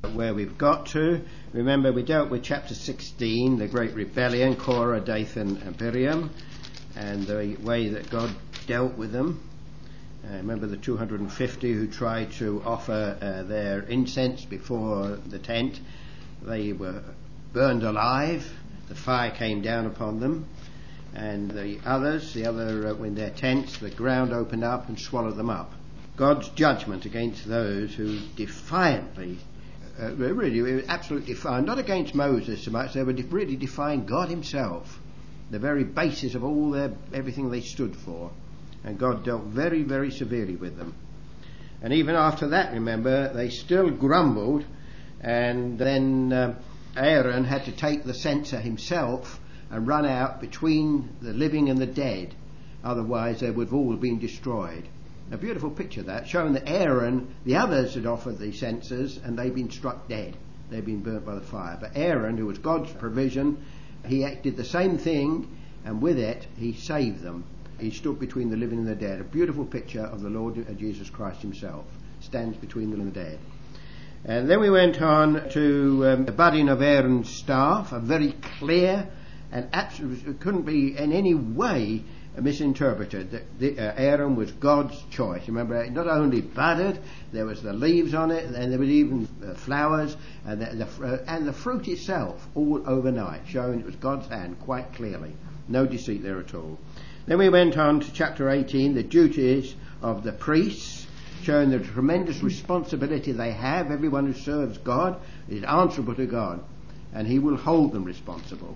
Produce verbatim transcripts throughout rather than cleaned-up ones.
where we've got to. Remember, we dealt with chapter sixteen, the great rebellion, Korah, Dathan and Miriam, and the way that God dealt with them. Uh, remember the two hundred fifty who tried to offer uh, their incense before the tent. They were burned alive. The fire came down upon them. And the others, the other, uh, in their tents, the ground opened up and swallowed them up. God's judgment against those who defiantly, uh, really absolutely defiant, not against Moses so much, they were de- really defying God himself, the very basis of all their, everything they stood for. And God dealt very, very severely with them. And even after that, remember, they still grumbled, and then uh, Aaron had to take the censer himself and run out between the living and the dead. Otherwise they would have all been destroyed. A beautiful picture that, showing that Aaron, the others had offered the censers and they'd been struck dead. They'd been burnt by the fire. But Aaron, who was God's provision, he did the same thing, and with it he saved them. He stood between the living and the dead. A beautiful picture of the Lord Jesus Christ himself. Stands between them and the dead. And then we went on to um, the budding of Aaron's staff, a very clear and absolutely couldn't be in any way misinterpreted. That the, uh, Aaron was God's choice. Remember, it not only budded, there was the leaves on it, and there was even uh, flowers, and the, the, uh, and the fruit itself, all overnight, showing it was God's hand quite clearly. No deceit there at all. Then we went on to chapter eighteen, the duties of the priests, showing the tremendous responsibility they have. Everyone who serves God is answerable to God, and he will hold them responsible.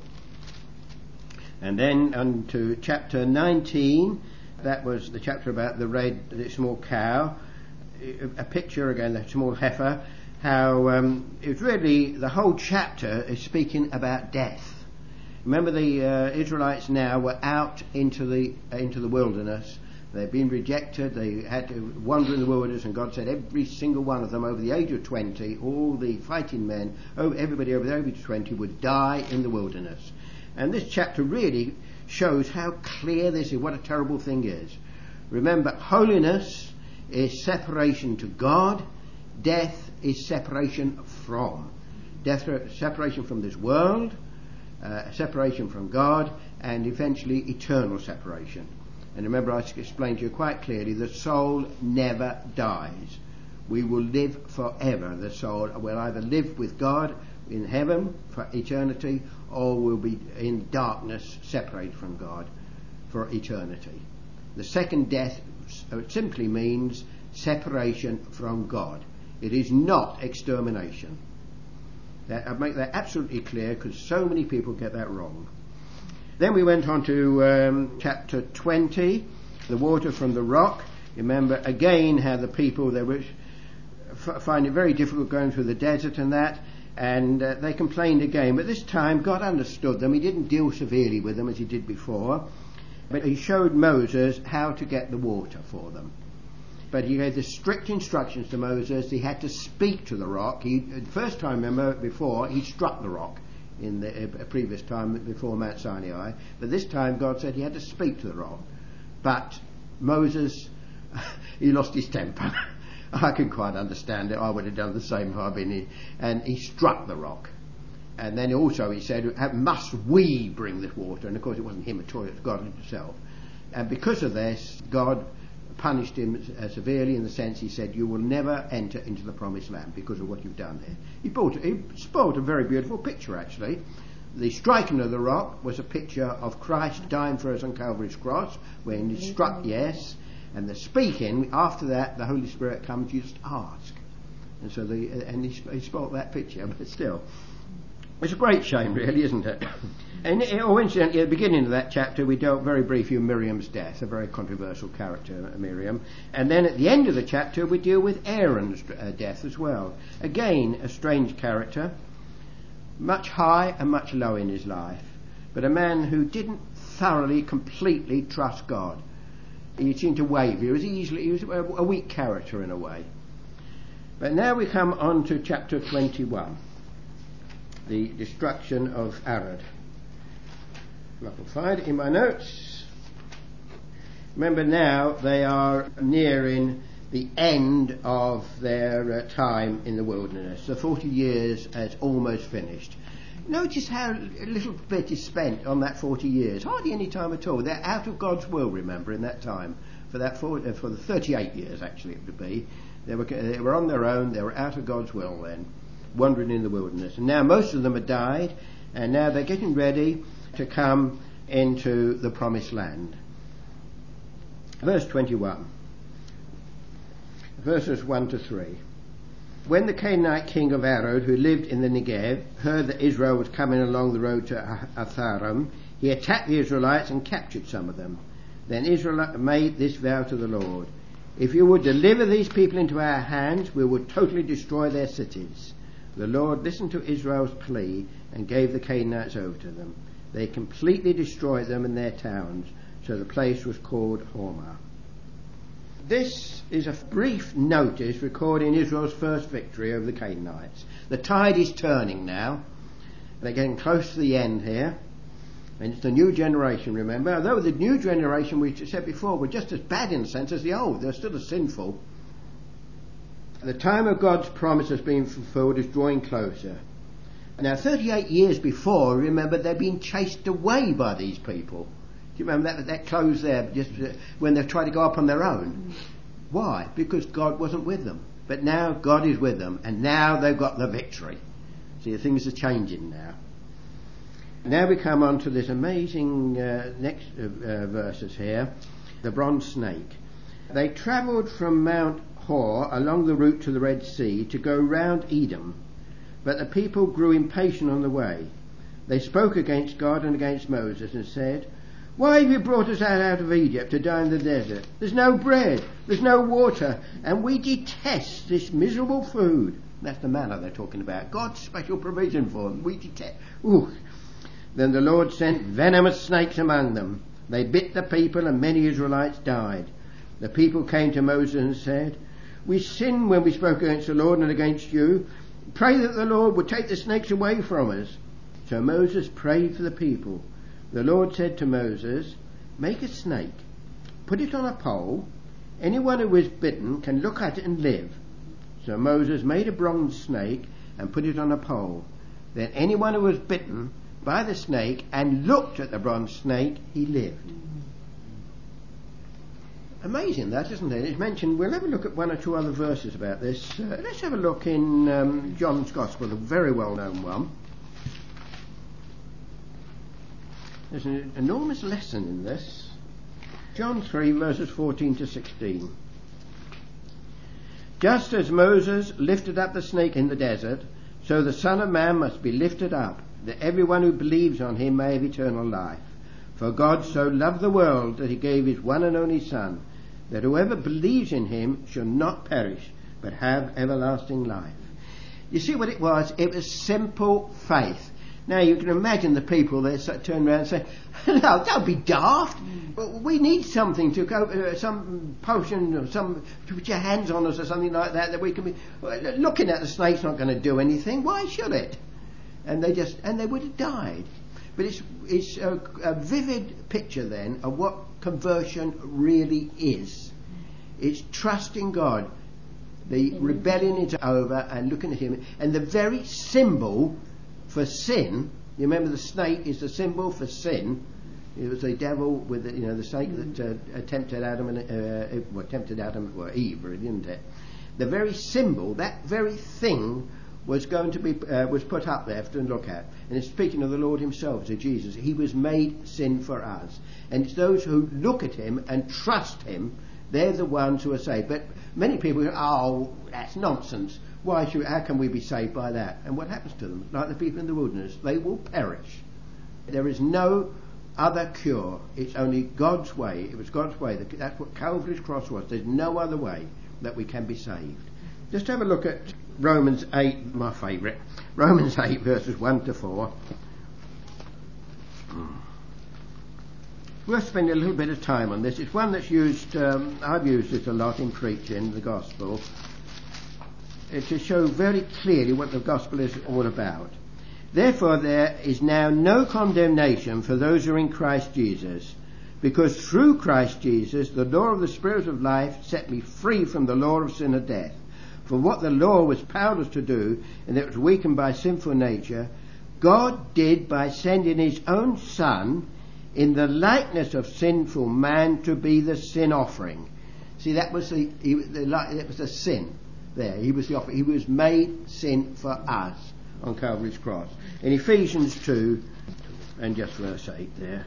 And then on to chapter nineteen, that was the chapter about the red, the small cow, a picture again, the small heifer, how um, it's really, the whole chapter is speaking about death. Remember, the uh, Israelites now were out into the uh, into the wilderness. They'd been rejected. They had to wander in the wilderness, and God said every single one of them over the age of twenty, all the fighting men, everybody over the age of twenty would die in the wilderness. And this chapter really shows how clear this is, what a terrible thing is. Remember, holiness is separation to God. Death is separation from. Death, separation from this world, uh, separation from God, and eventually eternal separation. And remember, I explained to you quite clearly, the soul never dies. We will live forever. The soul will either live with God in heaven for eternity, or will be in darkness, separated from God for eternity. The second death simply means separation from God. It is not extermination. That, I make that absolutely clear, because so many people get that wrong. Then we went on to um, chapter twenty, the water from the rock. Remember again how the people, they were, f- find it very difficult going through the desert and that, and uh, they complained again. But this time God understood them. He didn't deal severely with them as he did before, but he showed Moses how to get the water for them. But he gave the strict instructions to Moses. He had to speak to the rock. He, the first time, remember, before, he struck the rock in the uh, previous time before Mount Sinai. But this time God said he had to speak to the rock. But Moses, he lost his temper. I can quite understand it. I would have done the same if I'd been in. And he struck the rock. And then also he said, must we bring this water? And of course it wasn't him at all, it was God himself. And because of this, God punished him uh, severely, in the sense he said, you will never enter into the promised land because of what you've done there. He, brought, he spoiled a very beautiful picture, actually. The striking of the rock was a picture of Christ dying for us on Calvary's cross, when he struck, yes, and the speaking, after that, the Holy Spirit comes, you just ask. And so the, and he, he spoiled that picture, but still. It's a great shame, really, isn't it? And oh, incidentally, at the beginning of that chapter, we dealt very briefly with Miriam's death, a very controversial character, Miriam. And then at the end of the chapter, we deal with Aaron's uh, death as well. Again, a strange character, much high and much low in his life, but a man who didn't thoroughly, completely trust God. He seemed to waver. He was easily, he was a weak character in a way. But now we come on to chapter twenty-one. The destruction of Arad. I can find it in my notes. Remember now they are nearing the end of their uh, time in the wilderness. The forty years has almost finished. Notice how little bit is spent on that forty years. Hardly any time at all. They're out of God's will, remember, in that time. For that for, uh, for the thirty-eight years, actually, it would be. They were, they were on their own. They were out of God's will then, wandering in the wilderness. And now most of them had died, and now they're getting ready to come into the promised land. Verse twenty-one. Verses one to three. When the Canaanite king of Arad, who lived in the Negev, heard that Israel was coming along the road to Atharim, he attacked the Israelites and captured some of them. Then Israel made this vow to the Lord: if you would deliver these people into our hands, we would totally destroy their cities. The Lord listened to Israel's plea and gave the Canaanites over to them. They completely destroyed them and their towns, so the place was called Hormah. This is a brief notice recording Israel's first victory over the Canaanites. The tide is turning now. They're getting close to the end here. And it's the new generation, remember. Although the new generation, we said before, were just as bad in a sense as the old. They're still as sinful. The time of God's promise has been fulfilled is drawing closer. Now, thirty-eight years before, remember, they've been chased away by these people. Do you remember that, that close there, just uh, when they tried to go up on their own? Why? Because God wasn't with them. But now God is with them, and now they've got the victory. See, things are changing now. Now we come on to this amazing uh, next uh, uh, verses here, the bronze snake. They travelled from Mount Hor along the route to the Red Sea to go round Edom, but the people grew impatient on the way. They spoke against God and against Moses and said, "Why have you brought us out, out of Egypt to die in the desert? There's no bread, there's no water, and we detest this miserable food." That's the manna they're talking about. God's special provision for them. We detest. Ooh. Then the Lord sent venomous snakes among them. They bit the people, and many Israelites died. The people came to Moses and said, "We sinned when we spoke against the Lord and against you. Pray that the Lord would take the snakes away from us." So Moses prayed for the people. The Lord said to Moses, "Make a snake, put it on a pole. Anyone who is bitten can look at it and live." So Moses made a bronze snake and put it on a pole. Then anyone who was bitten by the snake and looked at the bronze snake, he lived. Amazing that, isn't it? It's mentioned. We'll have a look at one or two other verses about this. Uh, let's have a look in um, John's Gospel, a very well-known one. There's an enormous lesson in this. John three, verses fourteen to sixteen. "Just as Moses lifted up the snake in the desert, so the Son of Man must be lifted up, that everyone who believes on him may have eternal life. For God so loved the world that he gave his one and only Son, that whoever believes in him shall not perish, but have everlasting life." You see what it was? It was simple faith. Now you can imagine the people there turn around and say, "No, don't be daft. We need something to go, uh, some potion or some to put your hands on us or something like that that we can be. Looking at the snake's not going to do anything. Why should it?" And they just and they would have died. But it's it's a, a vivid picture then of what conversion really is. It's trusting God. The rebellion is over and looking at him, and the very symbol for sin. You remember the snake is the symbol for sin. It was the devil with the, you know the snake that uh, tempted Adam and uh, well, tempted Adam or Eve, really, didn't it? The very symbol, that very thing, was going to be uh, was put up there to look at. And it's speaking of the Lord himself, to Jesus. He was made sin for us, and it's those who look at him and trust him. They're the ones who are saved. But many people go, "Oh, that's nonsense. Why should? How can we be saved by that?" And what happens to them? Like the people in the wilderness, they will perish. There is no other cure. It's only God's way. It was God's way. That's what Calvary's cross was. There's no other way that we can be saved. Just have a look at Romans eight, my favourite. Romans eight, verses one to four. We'll spend a little bit of time on this. It's one that's used, um, I've used it a lot in preaching the gospel, uh, to show very clearly what the gospel is all about. "Therefore there is now no condemnation for those who are in Christ Jesus. because through Christ Jesus the law of the Spirit of life set me free from the law of sin and death. For what the law was powerless to do, and it was weakened by sinful nature, God did by sending his own Son in the likeness of sinful man to be the sin offering. See, that was the, he, the that was the sin there. He was the offering. He was made sin for us on Calvary's cross. In Ephesians two, and just verse eight there.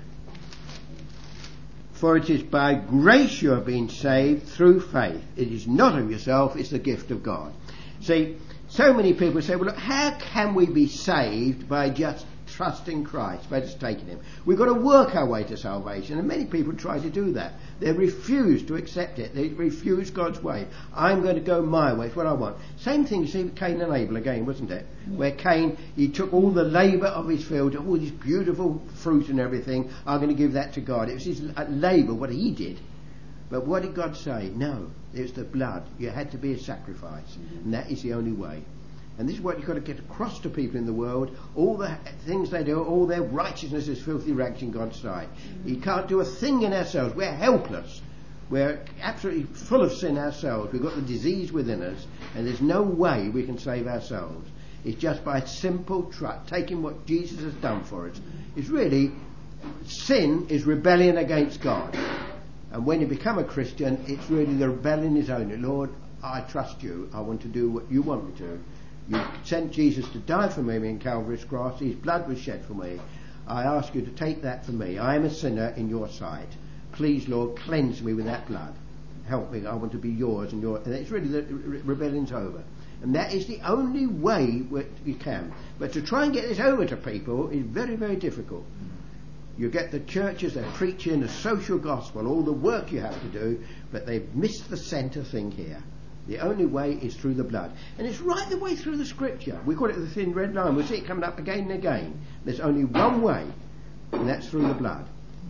For it is by grace you have been saved through faith. It is not of yourself, it's the gift of God. See, so many people say, well, look, how can we be saved by just trusting Christ, by just taking him? We've got to work our way to salvation, and many people try to do that. They refuse to accept it. They refuse God's way. I'm going to go my way. It's what I want. Same thing you see with Cain and Abel again, wasn't it? Where Cain, he took all the labour of his field, all this beautiful fruit and everything. I'm going to give that to God. It was his labour, what he did. But what did God say? No, it was the blood. You had to be a sacrifice, and that is the only way. And this is what you've got to get across to people in the world. All the things they do, all their righteousness is filthy rags in God's sight. You can't do a thing in ourselves. We're helpless. We're absolutely full of sin ourselves. We've got the disease within us, and there's no way we can save ourselves. It's just by simple trust, taking what Jesus has done for us. It's really, sin is rebellion against God. And when you become a Christian, it's really the rebellion is only, Lord, I trust you. I want to do what you want me to. You sent Jesus to die for me in Calvary's cross. His blood was shed for me. I ask you to take that for me. I am a sinner in your sight. Please, Lord, cleanse me with that blood. Help me. I want to be yours and yours. And it's really the re- rebellion's over. And that is the only way you can. But to try and get this over to people is very, very difficult. You get the churches, they're preaching the social gospel, all the work you have to do, but they've missed the centre thing here. The only way is through the blood. And it's right the way through the scripture. We call it the thin red line. We'll see it coming up again and again. There's only one way, and that's through the blood.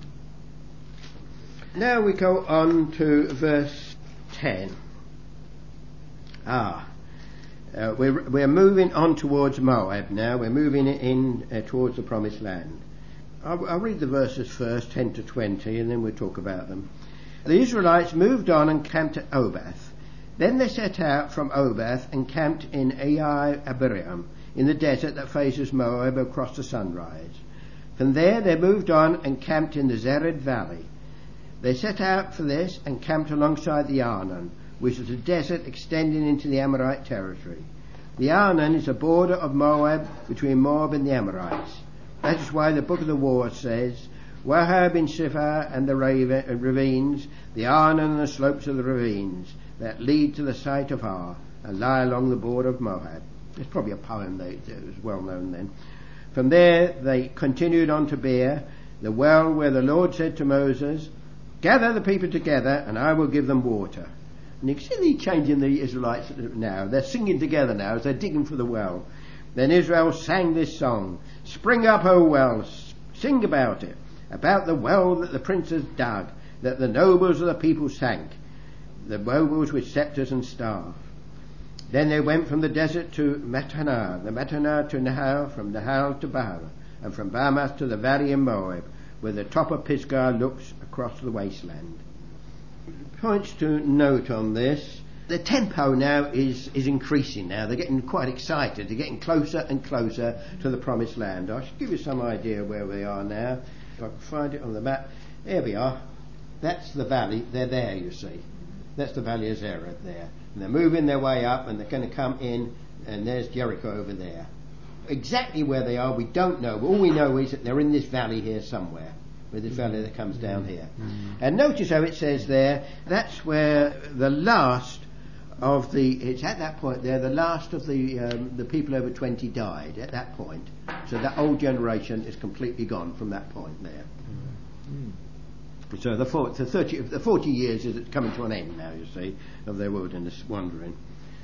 Now we go on to verse ten. Ah, uh, we're, we're moving on towards Moab now. We're moving in uh, towards the promised land. I'll, I'll read the verses first, ten to twenty, and then we'll talk about them. The Israelites moved on and camped at Obath. Then they set out from Obath and camped in Ai-Abiram, in the desert that faces Moab across the sunrise. From there they moved on and camped in the Zered Valley. They set out for this and camped alongside the Arnon, which is a desert extending into the Amorite territory. The Arnon is a border of Moab between Moab and the Amorites. That is why the Book of the War says, Wahab in Shipha and the ravines, the Arnon and the slopes of the ravines, that lead to the site of Har and lie along the border of Moab. It's probably a poem that was well known then. From there they continued on to Beer, the well where the Lord said to Moses, gather the people together and I will give them water. And you can see the change in the Israelites now. They're singing together now as they're digging for the well. Then Israel sang this song, spring up, O well, sing about it, about the well that the princes dug, that the nobles of the people sank, the nobles with scepters and staff. Then they went from the desert to Mattanah, the Mattanah to Nahal, from Nahal to Baal, and from Bamath to the valley in Moab, where the top of Pisgah looks across the wasteland. Points to note on this. The tempo now is, is increasing now. They're getting quite excited. They're getting closer and closer to the promised land. I should give you some idea where we are now. If I can find it on the map. There we are. That's the valley. They're there, you see. That's the valley of Zered there. And they're moving their way up and they're going to come in, and there's Jericho over there. Exactly where they are we don't know, but all we know is that they're in this valley here somewhere, with this valley that comes down here. Mm-hmm. And notice how it says there, that's where the last of the, it's at that point there, the last of the um, the people over twenty died at that point. So that old generation is completely gone from that point there. Mm-hmm. So the, forty, the, thirty, the forty years is coming to an end now, you see, of their wilderness wandering.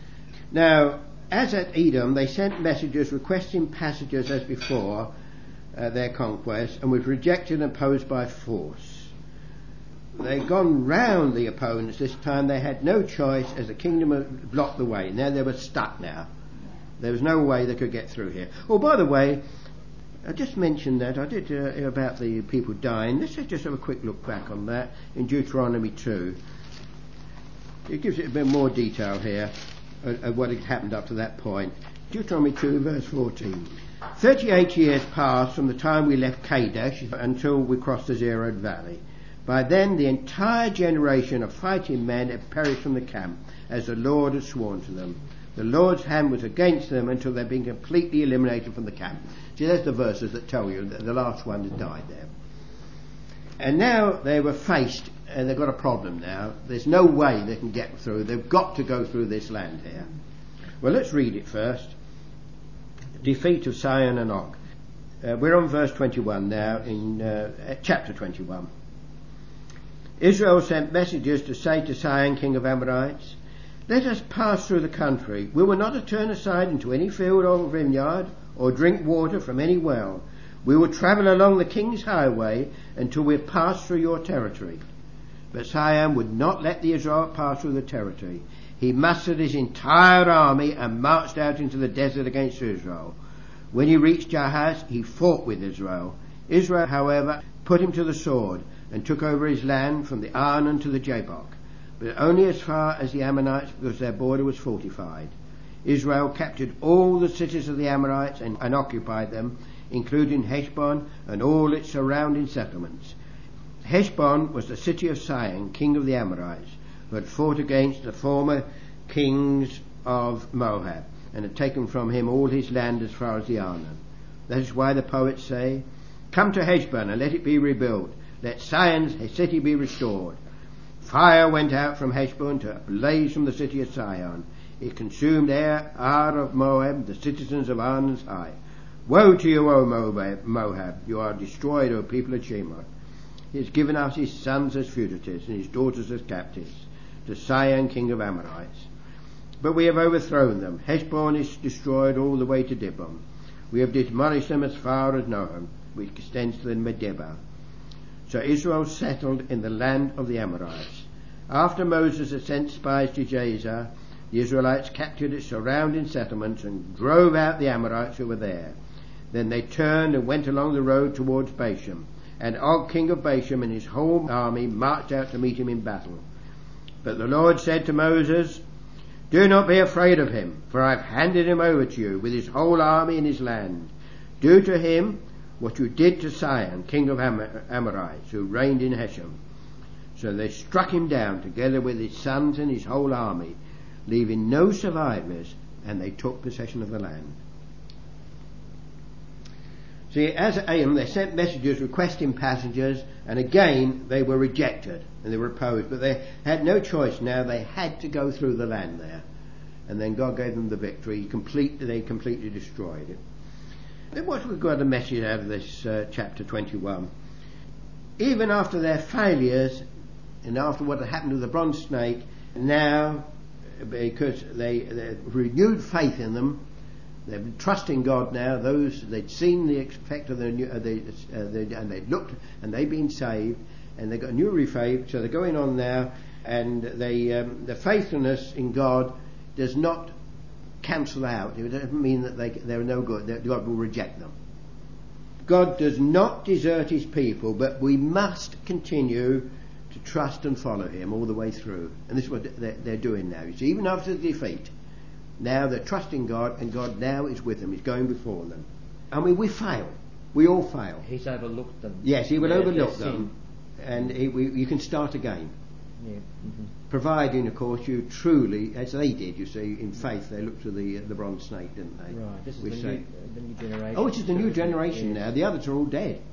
Now, as at Edom, they sent messengers requesting passages as before uh, their conquest, and was rejected and opposed by force. They'd gone round the opponents this time. They had no choice, as the kingdom had blocked the way. Now they were stuck now. There was no way they could get through here. Oh, by the way, I just mentioned that. I did uh, about the people dying. Let's just have a quick look back on that in Deuteronomy two. It gives it a bit more detail here of, of what had happened up to that point. Deuteronomy two, verse fourteen. Thirty-eight years passed from the time we left Kadesh until we crossed the Zered Valley. By then the entire generation of fighting men had perished from the camp, as the Lord had sworn to them. The Lord's hand was against them until they'd been completely eliminated from the camp. See, there's the verses that tell you that the last one had died there. And now they were faced, and they've got a problem now. There's no way they can get through. They've got to go through this land here. Well, let's read it first. Defeat of Sihon and Og. Uh, we're on verse twenty-one now, in uh, chapter twenty-one. Israel sent messengers to say to Sihon, king of Amorites, let us pass through the country. We will not turn aside into any field or vineyard, or drink water from any well. We will travel along the king's highway until we have passed through your territory. But Sihon would not let the Israelites pass through the territory. He mustered his entire army and marched out into the desert against Israel. When he reached Jahaz, he fought with Israel. Israel, however, put him to the sword and took over his land from the Arnon to the Jabbok, but only as far as the Ammonites, because their border was fortified. Israel captured all the cities of the Amorites and, and occupied them, including Heshbon and all its surrounding settlements. Heshbon was the city of Sihon, king of the Amorites, who had fought against the former kings of Moab, and had taken from him all his land as far as the Arnon. That is why the poets say, come to Heshbon and let it be rebuilt. Let Sihon's city be restored. Fire went out from Heshbon to blaze from the city of Sihon. It consumed Ar, Ar of Moab, the citizens of Arnon's height. Woe to you, O Moab, Moab! You are destroyed, O people of Shemot. He has given us his sons as fugitives and his daughters as captives to Sihon, king of Amorites. But we have overthrown them. Heshbon is destroyed all the way to Dibon. We have demolished them as far as Noam, which extends to the Medeba. So Israel settled in the land of the Amorites. After Moses had sent spies to Jazer, the Israelites captured its surrounding settlements and drove out the Amorites who were there. Then they turned and went along the road towards Bashan, and Og, king of Bashan, and his whole army marched out to meet him in battle. But the Lord said to Moses, do not be afraid of him, for I have handed him over to you with his whole army and his land. Do to him what you did to Sihon, king of Am- Amorites, who reigned in Heshbon. So they struck him down together with his sons and his whole army, leaving no survivors, and they took possession of the land. See, as aim, they sent messengers requesting passengers, and again they were rejected and they were opposed. But they had no choice now; they had to go through the land there, and then God gave them the victory. Complete, they completely destroyed it. Then what we've got a message out of this uh, chapter twenty-one. Even after their failures, and after what had happened to the bronze snake, now because they, they renewed faith in them. They've been trusting God now. Those they'd seen the effect of the new, uh, they, uh, they, and they'd looked and they've been saved, and they got a new faith. So they're going on now, and they um, the faithfulness in God does not cancel out. It doesn't mean that they they're no good. That God will reject them. God does not desert His people, but we must continue to trust and follow Him all the way through. And this is what they're, they're doing now. You see, even after the defeat. Now they're trusting God, and God now is with them. He's going before them. I mean, we fail. We all fail. He's overlooked them. Yes, He will overlook them, and he, we, you can start again. Yeah. Mm-hmm. Providing, of course, you truly, as they did, you see, in faith, they looked to the uh, the bronze snake, didn't they? Right. This is we the, say, new, uh, the new generation. Oh, it is the new generation yes. now. The others are all dead.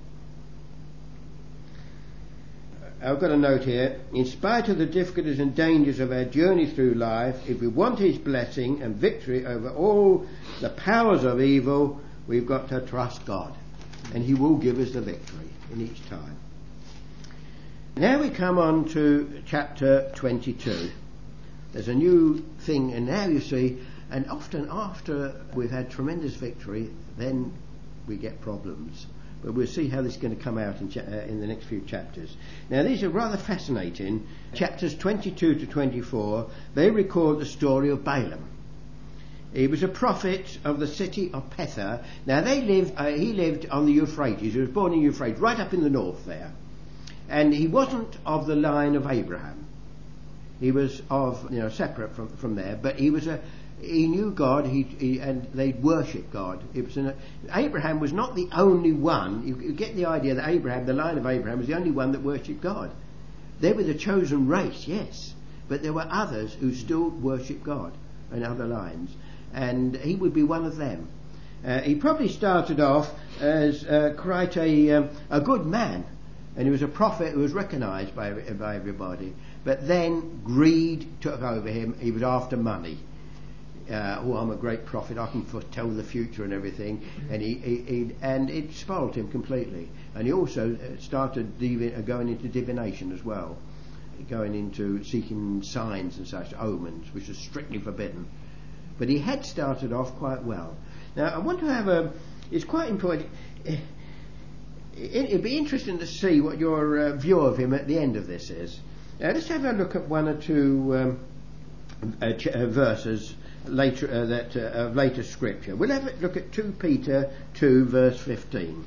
I've got a note here. In spite of the difficulties and dangers of our journey through life, if we want His blessing and victory over all the powers of evil, we've got to trust God, and He will give us the victory in each time. Now we come on to chapter twenty-two. There's a new thing, and now you see, and often after we've had tremendous victory, then we get problems. But we'll see how this is going to come out in, cha- uh, in the next few chapters. Now, these are rather fascinating. Chapters twenty-two to twenty-four, they record the story of Balaam. He was a prophet of the city of Petha. Now they lived, uh, he lived on the Euphrates. He was born in Euphrates, right up in the north there. And he wasn't of the line of Abraham. He was of, you know, separate from, from there. But he was a, he knew God, he, he and they worshipped God. It was an, Abraham was not the only one. You, you get the idea that Abraham, the line of Abraham, was the only one that worshipped God. They were the chosen race, yes. But there were others who still worshipped God in other lines. And he would be one of them. Uh, he probably started off as uh, quite a, um, a good man. And he was a prophet who was recognised by, by everybody. But then greed took over him. He was after money. Uh, oh, I'm a great prophet. I can foretell the future and everything. And he, he, he and it spoiled him completely. And he also started divi- going into divination as well, going into seeking signs and such, omens, which was strictly forbidden. But he had started off quite well. Now, I want to have a... It's quite important. It, it'd be interesting to see what your uh, view of him at the end of this is. Now, let's have a look at one or two um, uh, ch- uh, verses later uh, that uh, of later scripture. We'll have a look at Second Peter two, verse fifteen.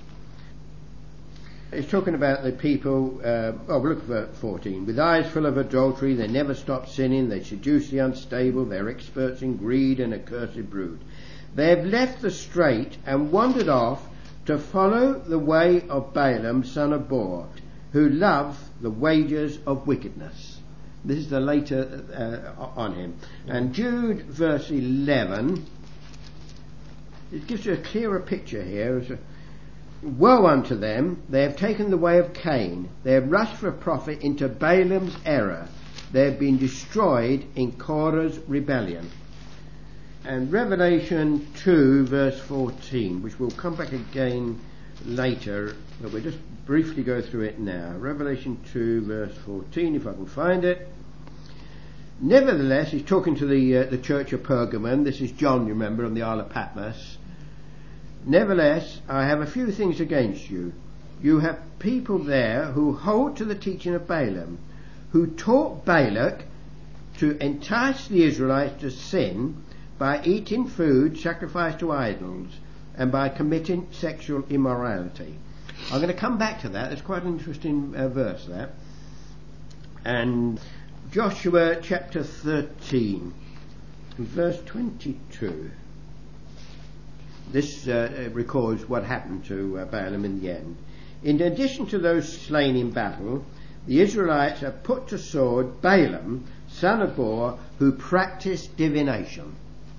It's talking about the people, uh, oh, we'll look at fourteen. With eyes full of adultery, they never stop sinning, they seduce the unstable, they're experts in greed and accursed brood. They have left the straight and wandered off to follow the way of Balaam, son of Beor, who loved the wages of wickedness. This is the later uh, on him. And Jude, verse eleven, it gives you a clearer picture here. Woe unto them, they have taken the way of Cain. They have rushed for profit into Balaam's error. They have been destroyed in Korah's rebellion. And Revelation two, verse fourteen, which we'll come back again later, but we'll just briefly go through it now. Revelation two, verse fourteen, if I can find it. Nevertheless, he's talking to the uh, the church of Pergamon. This is John, you remember, on the Isle of Patmos. Nevertheless, I have a few things against you. You have people there who hold to the teaching of Balaam, who taught Balak to entice the Israelites to sin by eating food sacrificed to idols and by committing sexual immorality. I'm going to come back to that. It's quite an interesting uh, verse, that. And Joshua chapter thirteen, verse twenty-two. This uh, records what happened to uh, Balaam in the end. In addition to those slain in battle, the Israelites have put to sword Balaam, son of Beor, who practiced divination.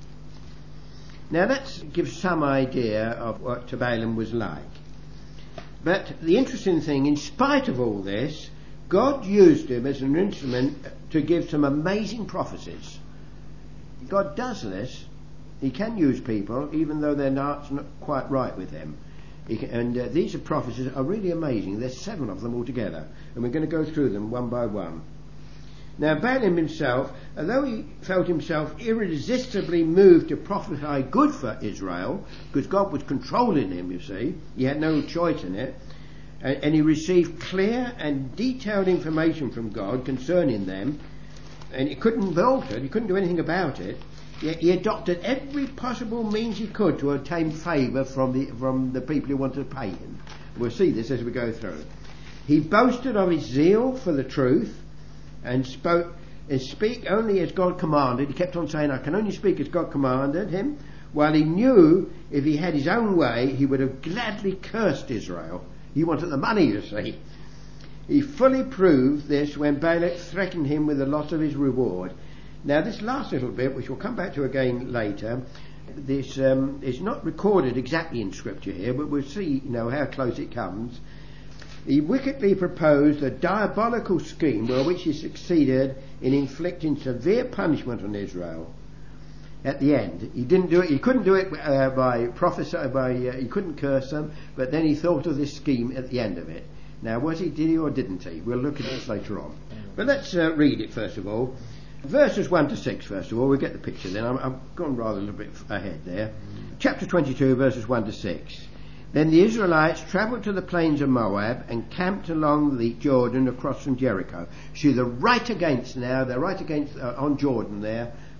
Now that gives some idea of what Balaam was like. But the interesting thing, in spite of all this, God used him as an instrument to give some amazing prophecies. God does this. He can use people, even though they're not, not quite right with him. He can, and uh, these are prophecies are really amazing. There's seven of them altogether, and we're going to go through them one by one. Now, Balaam himself, although he felt himself irresistibly moved to prophesy good for Israel, because God was controlling him, you see, he had no choice in it, and, and he received clear and detailed information from God concerning them, and it couldn't be altered, he couldn't do anything about it. He adopted every possible means he could to obtain favour from the from the people who wanted to pay him. We'll see this as we go through. He boasted of his zeal for the truth and spoke and speak only as God commanded. He kept on saying, I can only speak as God commanded him, while he knew if he had his own way he would have gladly cursed Israel. He wanted the money, you see. He fully proved this when Balak threatened him with the loss of his reward. Now, this last little bit, which we'll come back to again later, this um, is not recorded exactly in Scripture here, but we'll see, you know, how close it comes. He wickedly proposed a diabolical scheme by which he succeeded in inflicting severe punishment on Israel. At the end, he didn't do it. He couldn't do it uh, by prophecy. By uh, he couldn't curse them. But then he thought of this scheme at the end of it. Now, was he? Did he or didn't he? We'll look at this later on. But let's uh, read it first of all. Verses one to six, first of all, we'll get the picture then. I'm, I've gone rather a little bit ahead there. Chapter twenty-two, verses one to six. Then the Israelites travelled to the plains of Moab and camped along the Jordan across from Jericho. See, they're right against now, they're right against, uh, on Jordan there,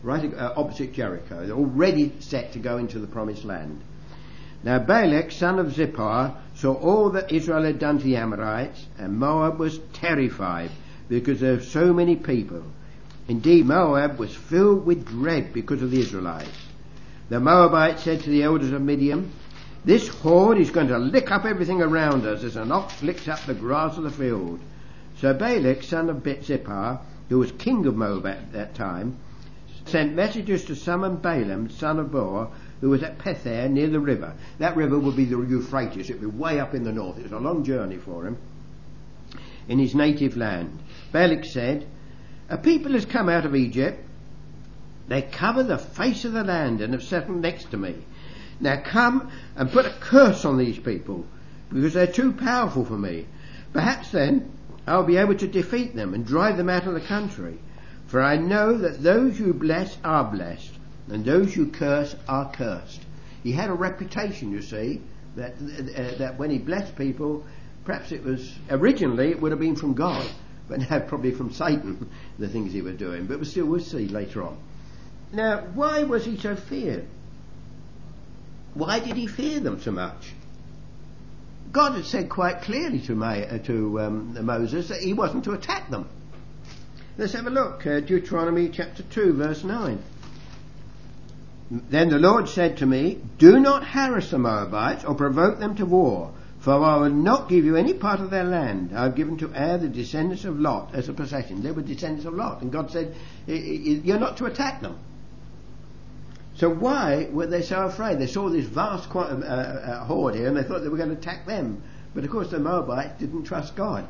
right uh, opposite Jericho. They're already set to go into the promised land. Now Balak, son of Zippor, saw all that Israel had done to the Amorites, and Moab was terrified because there were so many people. Indeed, Moab was filled with dread because of the Israelites. The Moabites said to the elders of Midian, "This horde is going to lick up everything around us as an ox licks up the grass of the field." So Balak, son of Zippor, who was king of Moab at that time, sent messengers to summon Balaam, son of Beor, who was at Pethor near the river. That river would be the Euphrates. It would be way up in the north. It was a long journey for him in his native land. Balak said, "A people has come out of Egypt. They cover the face of the land and have settled next to me. Now come and put a curse on these people, because they're too powerful for me. Perhaps then I'll be able to defeat them and drive them out of the country. For I know that those you bless are blessed, and those you curse are cursed." He had a reputation, you see, that uh, that when he blessed people, perhaps it was, originally it would have been from God, but now probably from Satan, the things he was doing. But we still will see later on. Now, why was he so feared? Why did he fear them so much? God had said quite clearly to, May, uh, to um, Moses that he wasn't to attack them. Let's have a look. Uh, Deuteronomy chapter two, verse nine. "Then the Lord said to me, do not harass the Moabites or provoke them to war, for I will not give you any part of their land. I have given to Er the descendants of Lot as a possession." They were descendants of Lot. And God said, you're not to attack them. So why were they so afraid? They saw this vast uh, uh, horde here and they thought they were going to attack them. But of course the Moabites didn't trust God.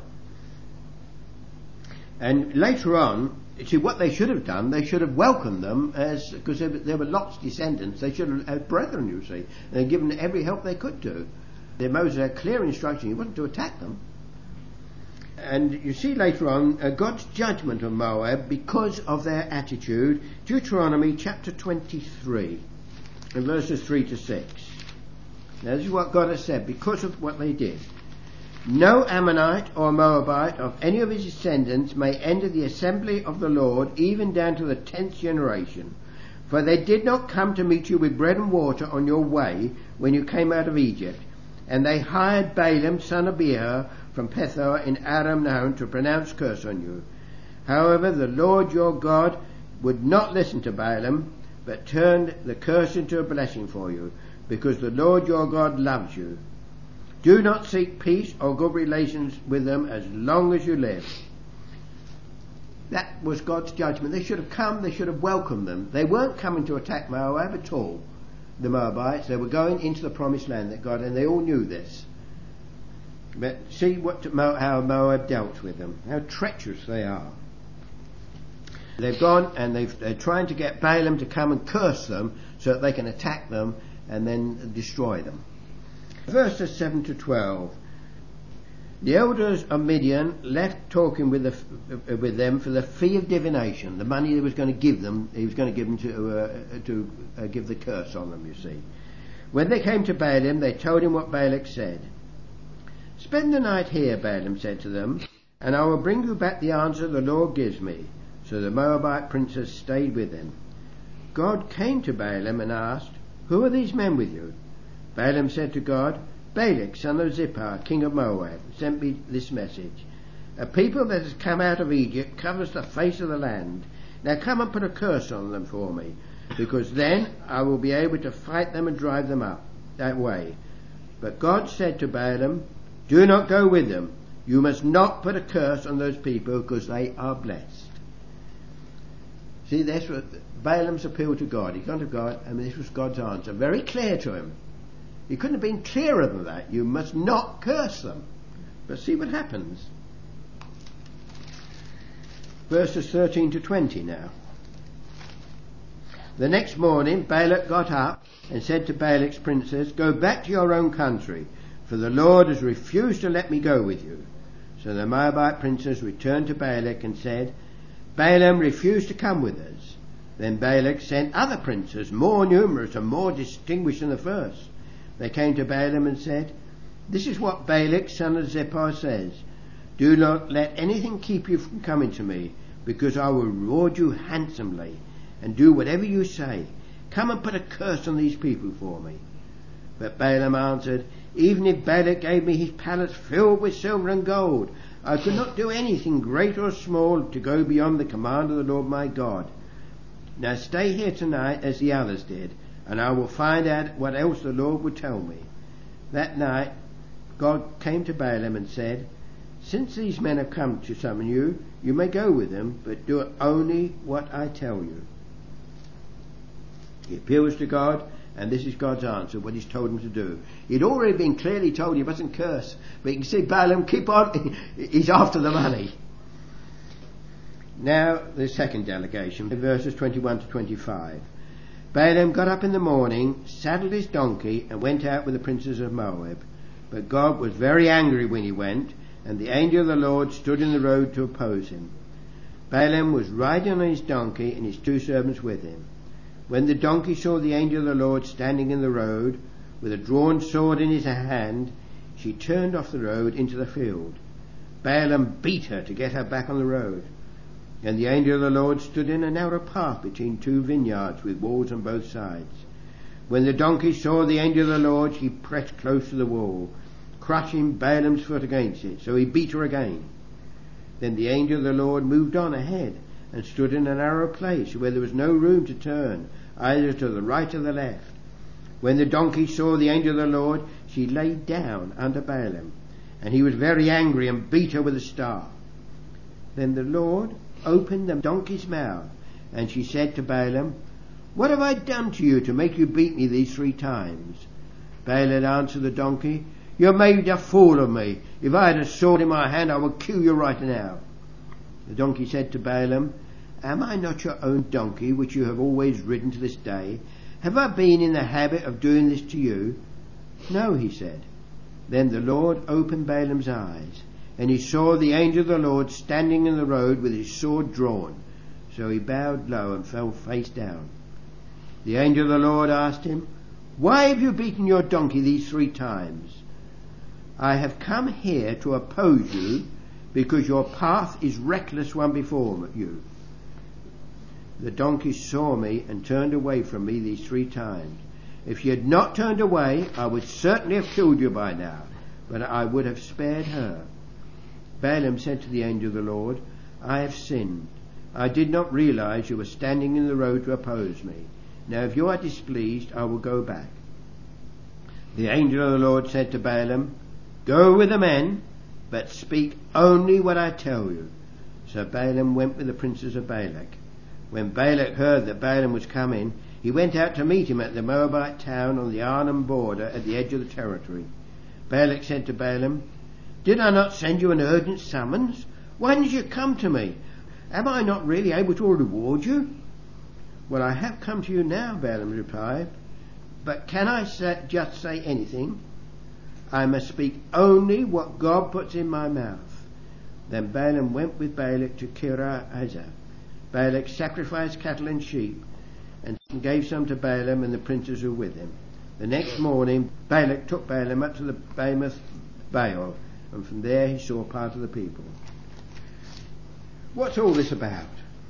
And later on, see, what they should have done, they should have welcomed them as, because they, they were Lot's descendants, they should have had brethren, you see, and given every help they could do. The Moses had clear instruction, he wasn't to attack them. And you see later on uh, God's judgment on Moab because of their attitude. Deuteronomy chapter twenty-three and verses three to six. Now this is what God has said because of what they did. "No Ammonite or Moabite of any of his descendants may enter the assembly of the Lord, even down to the tenth generation. For they did not come to meet you with bread and water on your way when you came out of Egypt. And they hired Balaam, son of Beor, from Pethor in Aram Nahum to pronounce curse on you. However, the Lord your God would not listen to Balaam, but turned the curse into a blessing for you, because the Lord your God loves you. Do not seek peace or good relations with them as long as you live." That was God's judgment. They should have come, they should have welcomed them. They weren't coming to attack Moab at all, the Moabites. They were going into the promised land that God, and they all knew this. But see what how Moab dealt with them, how treacherous they are. They've gone and they've, they're trying to get Balaam to come and curse them so that they can attack them and then destroy them. Verses seven to twelve. "The elders of Midian left talking with, the, with them for the fee of divination," the money he was going to give them. He was going to give them to, uh, to uh, give the curse on them, you see. "When they came to Balaam, they told him what Balak said. 'Spend the night here,' Balaam said to them, 'and I will bring you back the answer the Lord gives me.' So the Moabite princes stayed with him. God came to Balaam and asked, 'Who are these men with you?' Balaam said to God, 'Balak, son of Zippor, king of Moab, sent me this message. A people that has come out of Egypt covers the face of the land. Now come and put a curse on them for me, because then I will be able to fight them and drive them up that way.' But God said to Balaam, 'Do not go with them. You must not put a curse on those people, because they are blessed.'" See, that's what Balaam's appeal to God. He's gone to God, and this was God's answer. Very clear to him. He couldn't have been clearer than that. You must not curse them. But see what happens. Verses thirteen to twenty now. "The next morning Balak got up and said to Balak's princes, 'Go back to your own country, for the Lord has refused to let me go with you.' So the Moabite princes returned to Balak and said, 'Balaam refused to come with us.' Then Balak sent other princes, more numerous and more distinguished than the first. They came to Balaam and said, 'This is what Balak, son of Zippor, says. Do not let anything keep you from coming to me, because I will reward you handsomely. and do whatever you say. Come and put a curse on these people for me." But Balaam answered, "Even if Balak gave me his palace filled with silver and gold, I could not do anything great or small to go beyond the command of the Lord my God. Now stay here tonight as the others did, and I will find out what else the Lord would tell me." That night God came to Balaam and said, "Since these men have come to summon you, you may go with them, but do only what I tell you." He appeals to God, and this is God's answer, what he's told him to do. He'd already been clearly told he mustn't curse, but you can see Balaam, keep on, he's after the money. Now the second delegation, verses twenty-one to twenty-five. Balaam got up in the morning, saddled his donkey, and went out with the princes of Moab. But God was very angry when he went, and the angel of the Lord stood in the road to oppose him. Balaam was riding on his donkey, and his two servants with him. When the donkey saw the angel of the Lord standing in the road, with a drawn sword in his hand, she turned off the road into the field. Balaam beat her to get her back on the road. And the angel of the Lord stood in a narrow path between two vineyards with walls on both sides. When the donkey saw the angel of the Lord, she pressed close to the wall, crushing Balaam's foot against it, so he beat her again. Then the angel of the Lord moved on ahead and stood in a narrow place where there was no room to turn, either to the right or the left. When the donkey saw the angel of the Lord, she lay down under Balaam, and he was very angry and beat her with a staff. Then the Lord opened the donkey's mouth, and she said to Balaam, "What have I done to you to make you beat me these three times?" Balaam answered the donkey, "You made a fool of me. If I had a sword in my hand, I would kill you right now." The donkey said to Balaam, "Am I not your own donkey, which you have always ridden to this day? Have I been in the habit of doing this to you?" "No," he said. Then the Lord opened Balaam's eyes, and he saw the angel of the Lord standing in the road with his sword drawn. So he bowed low and fell face down. The angel of the Lord asked him, "Why have you beaten your donkey these three times?" "I have come here to oppose you, because your path is reckless one before you. The donkey saw me and turned away from me these three times. If you had not turned away, I would certainly have killed you by now, but I would have spared her." Balaam said to the angel of the Lord, "I have sinned. I did not realize you were standing in the road to oppose me. Now if you are displeased, I will go back." The angel of the Lord said to Balaam, "Go with the men, but speak only what I tell you." So Balaam went with the princes of Balak. When Balak heard that Balaam was coming, he went out to meet him at the Moabite town on the Arnon border at the edge of the territory. Balak said to Balaam, "Did I not send you an urgent summons? Why didn't you come to me? Am I not really able to reward you?" "Well, I have come to you now," Balaam replied, "but can I say, just say anything? I must speak only what God puts in my mouth." Then Balaam went with Balak to Kir-Hazah. Balak sacrificed cattle and sheep and gave some to Balaam and the princes who were with him. The next morning Balak took Balaam up to the Bamoth Baal, and from there he saw part of the people. What's all this about?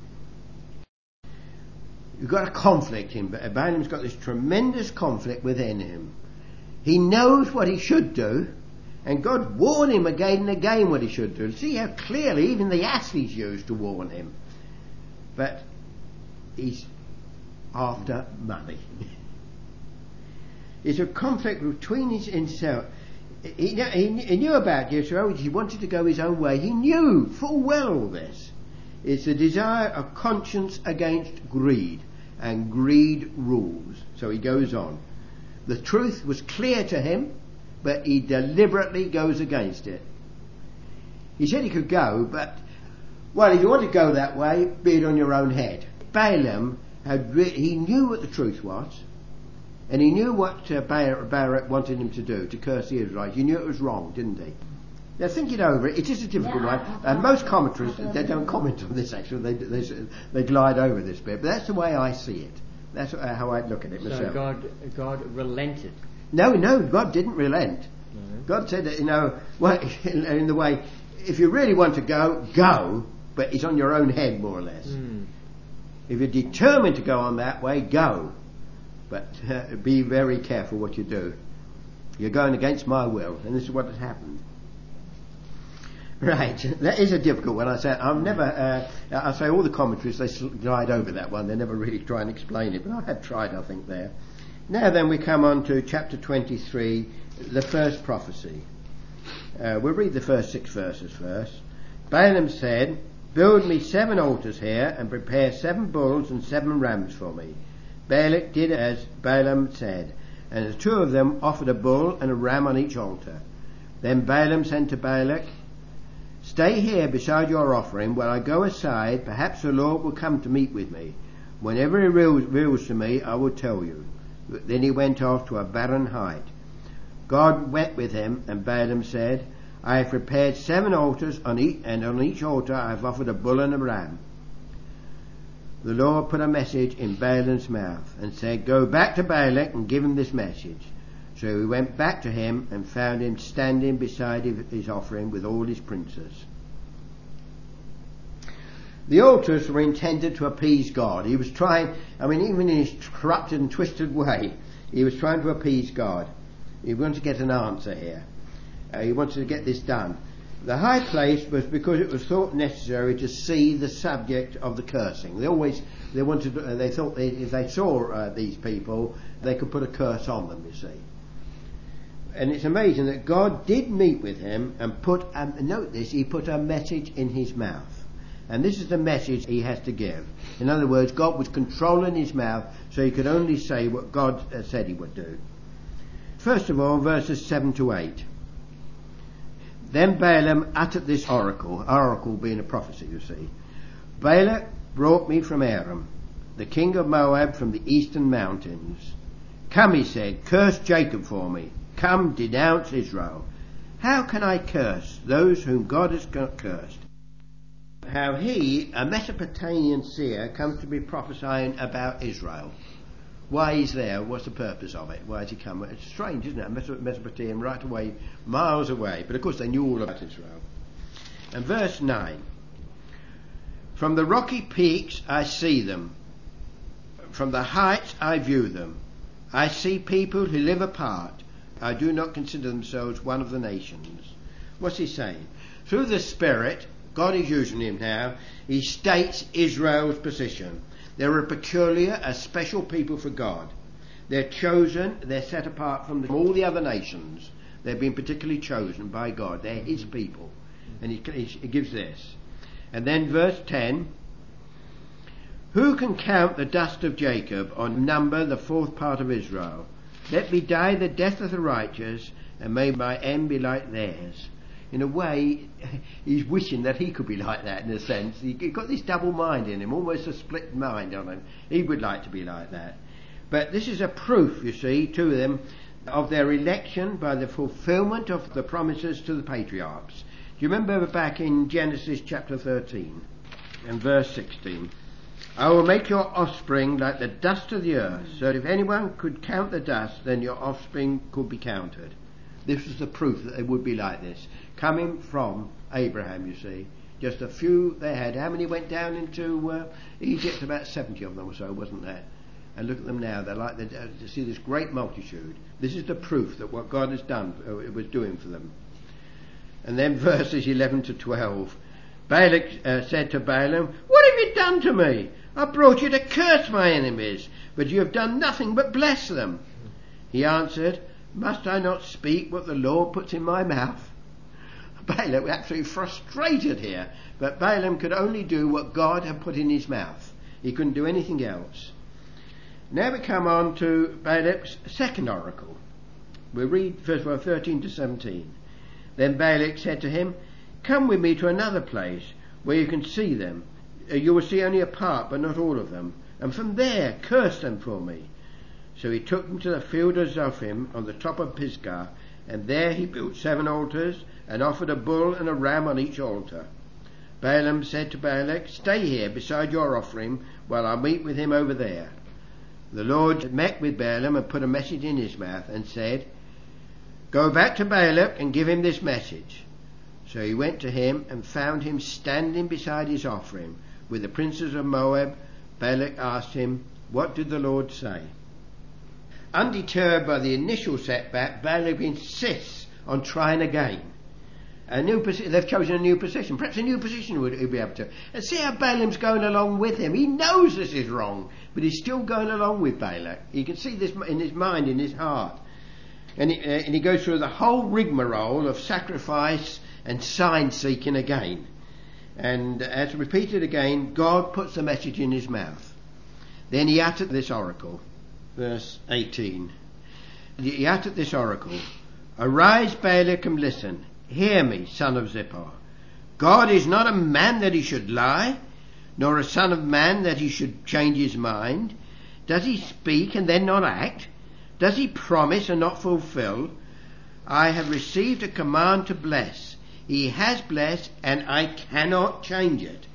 You've got a conflict in Balaam's got this tremendous conflict within him. He knows what he should do, and God warned him again and again what he should do. See how clearly even the asses used to warn him. But he's after money. It's a conflict between his himself. He, he, he knew about Israel. He wanted to go his own way. He knew full well all this. It's the desire of conscience against greed, and greed rules. So he goes on. The truth was clear to him, but he deliberately goes against it. He said he could go, but, well, if you want to go that way, be it on your own head. Balaam, had re- he knew what the truth was, and he knew what uh, Bar- Barak wanted him to do, to curse the Israelites. He knew it was wrong, didn't he? Now, think it over. It is a difficult one. And most commentaries, they don't comment on this, actually. They, they, they glide over this bit. But that's the way I see it. That's how I look at it myself. So God, God relented. No, no, God didn't relent. No. God said that, you know, well, in the way, if you really want to go, go, but it's on your own head, more or less. Mm. If you're determined to go on that way, go. But uh, be very careful what you do. You're going against my will, and this is what has happened. Right, that is a difficult one. I say I've never. Uh, I say all the commentaries they glide over that one. They never really try and explain it, but I have tried. I think there. Now then, we come on to chapter twenty-three, the first prophecy. Uh, we'll read the first six verses first. Balaam said, "Build me seven altars here, and prepare seven bulls and seven rams for me." Balak did as Balaam said, and the two of them offered a bull and a ram on each altar. Then Balaam said to Balak, "Stay here beside your offering while I go aside. Perhaps the Lord will come to meet with me. Whenever he reveals to me, I will tell you." Then he went off to a barren height. God went with him, and Balaam said, "I have prepared seven altars, on each, and on each altar I have offered a bull and a ram." The Lord put a message in Balaam's mouth and said, "Go back to Balak and give him this message." So he went back to him and found him standing beside his offering with all his princes. The altars were intended to appease God. He was trying, I mean, even in his corrupted and twisted way, he was trying to appease God. He wanted to get an answer here. Uh, he wanted to get this done. The high place was because it was thought necessary to see the subject of the cursing. They always, they wanted, uh, they thought they, if they saw uh, these people, they could put a curse on them, you see. And it's amazing that God did meet with him and put, um, note this, he put a message in his mouth. And this is the message he has to give. In other words, God was controlling his mouth so he could only say what God uh, said he would do. First of all, verses seven to eight. Then Balaam uttered this oracle, oracle being a prophecy, you see. "Balak brought me from Aram, the king of Moab from the eastern mountains. Come," he said, "curse Jacob for me. Come, denounce Israel. How can I curse those whom God has cursed?" How he, a Mesopotamian seer, comes to be prophesying about Israel. Why he's there, what's the purpose of it? Why has he come? It's strange, isn't it? Mesopotamian, right away, miles away. But of course they knew all about Israel. And verse nine. "From the rocky peaks I see them. From the heights I view them. I see people who live apart. I do not consider themselves one of the nations." What's he saying? Through the Spirit, God is using him now. He states Israel's position. They're a peculiar, a special people for God. They're chosen, they're set apart from all the other nations. They've been particularly chosen by God. They're his people. And he, he gives this. And then verse ten. "Who can count the dust of Jacob or number the fourth part of Israel? Let me die the death of the righteous, and may my end be like theirs." In a way, he's wishing that he could be like that, in a sense. He's got this double mind in him, almost a split mind on him. He would like to be like that. But this is a proof, you see, to them of their election by the fulfillment of the promises to the patriarchs. Do you remember back in Genesis chapter thirteen and verse sixteen? "I will make your offspring like the dust of the earth, so that if anyone could count the dust, then your offspring could be counted." This was the proof that they would be like this. Coming from Abraham, you see. Just a few they had. How many went down into uh, Egypt? About seventy of them or so, wasn't there? And look at them now. They're like, they're, to see this great multitude. This is the proof that what God has done, uh, it was doing for them. And then verses eleven to twelve. Balak uh, said to Balaam, "What have you done to me? I brought you to curse my enemies, but you have done nothing but bless them." He answered, "Must I not speak what the Lord puts in my mouth?" Balaam was absolutely frustrated here, but Balaam could only do what God had put in his mouth. He couldn't do anything else. Now we come on to Balak's second oracle. We'll read first of all thirteen to seventeen. Then Balak said to him, "Come with me to another place where you can see them. You will see only a part, but not all of them. And from there curse them for me." So he took them to the field of Zophim on the top of Pisgah, and there he built seven altars and offered a bull and a ram on each altar. Balaam said to Balak, "Stay here beside your offering while I meet with him over there." The Lord met with Balaam and put a message in his mouth and said, "Go back to Balak and give him this message." So he went to him and found him standing beside his offering with the princes of Moab, Balak asked him, "What did the Lord say?" Undeterred by the initial setback, Balak insists on trying again. A new posi- they've chosen a new position. Perhaps a new position would he'd be able to. And see how Balaam's going along with him. He knows this is wrong, but he's still going along with Balak. You can see this in his mind, in his heart. And he, uh, and he goes through the whole rigmarole of sacrifice and sign seeking again. And as repeated again, God puts the message in his mouth. Then he uttered this oracle. Verse eighteen. He uttered this oracle. "Arise, Balak, and listen. Hear me, son of Zippor. God is not a man that he should lie, nor a son of man that he should change his mind. Does he speak and then not act? Does he promise and not fulfill? I have received a command to bless. He has blessed, and I cannot change it."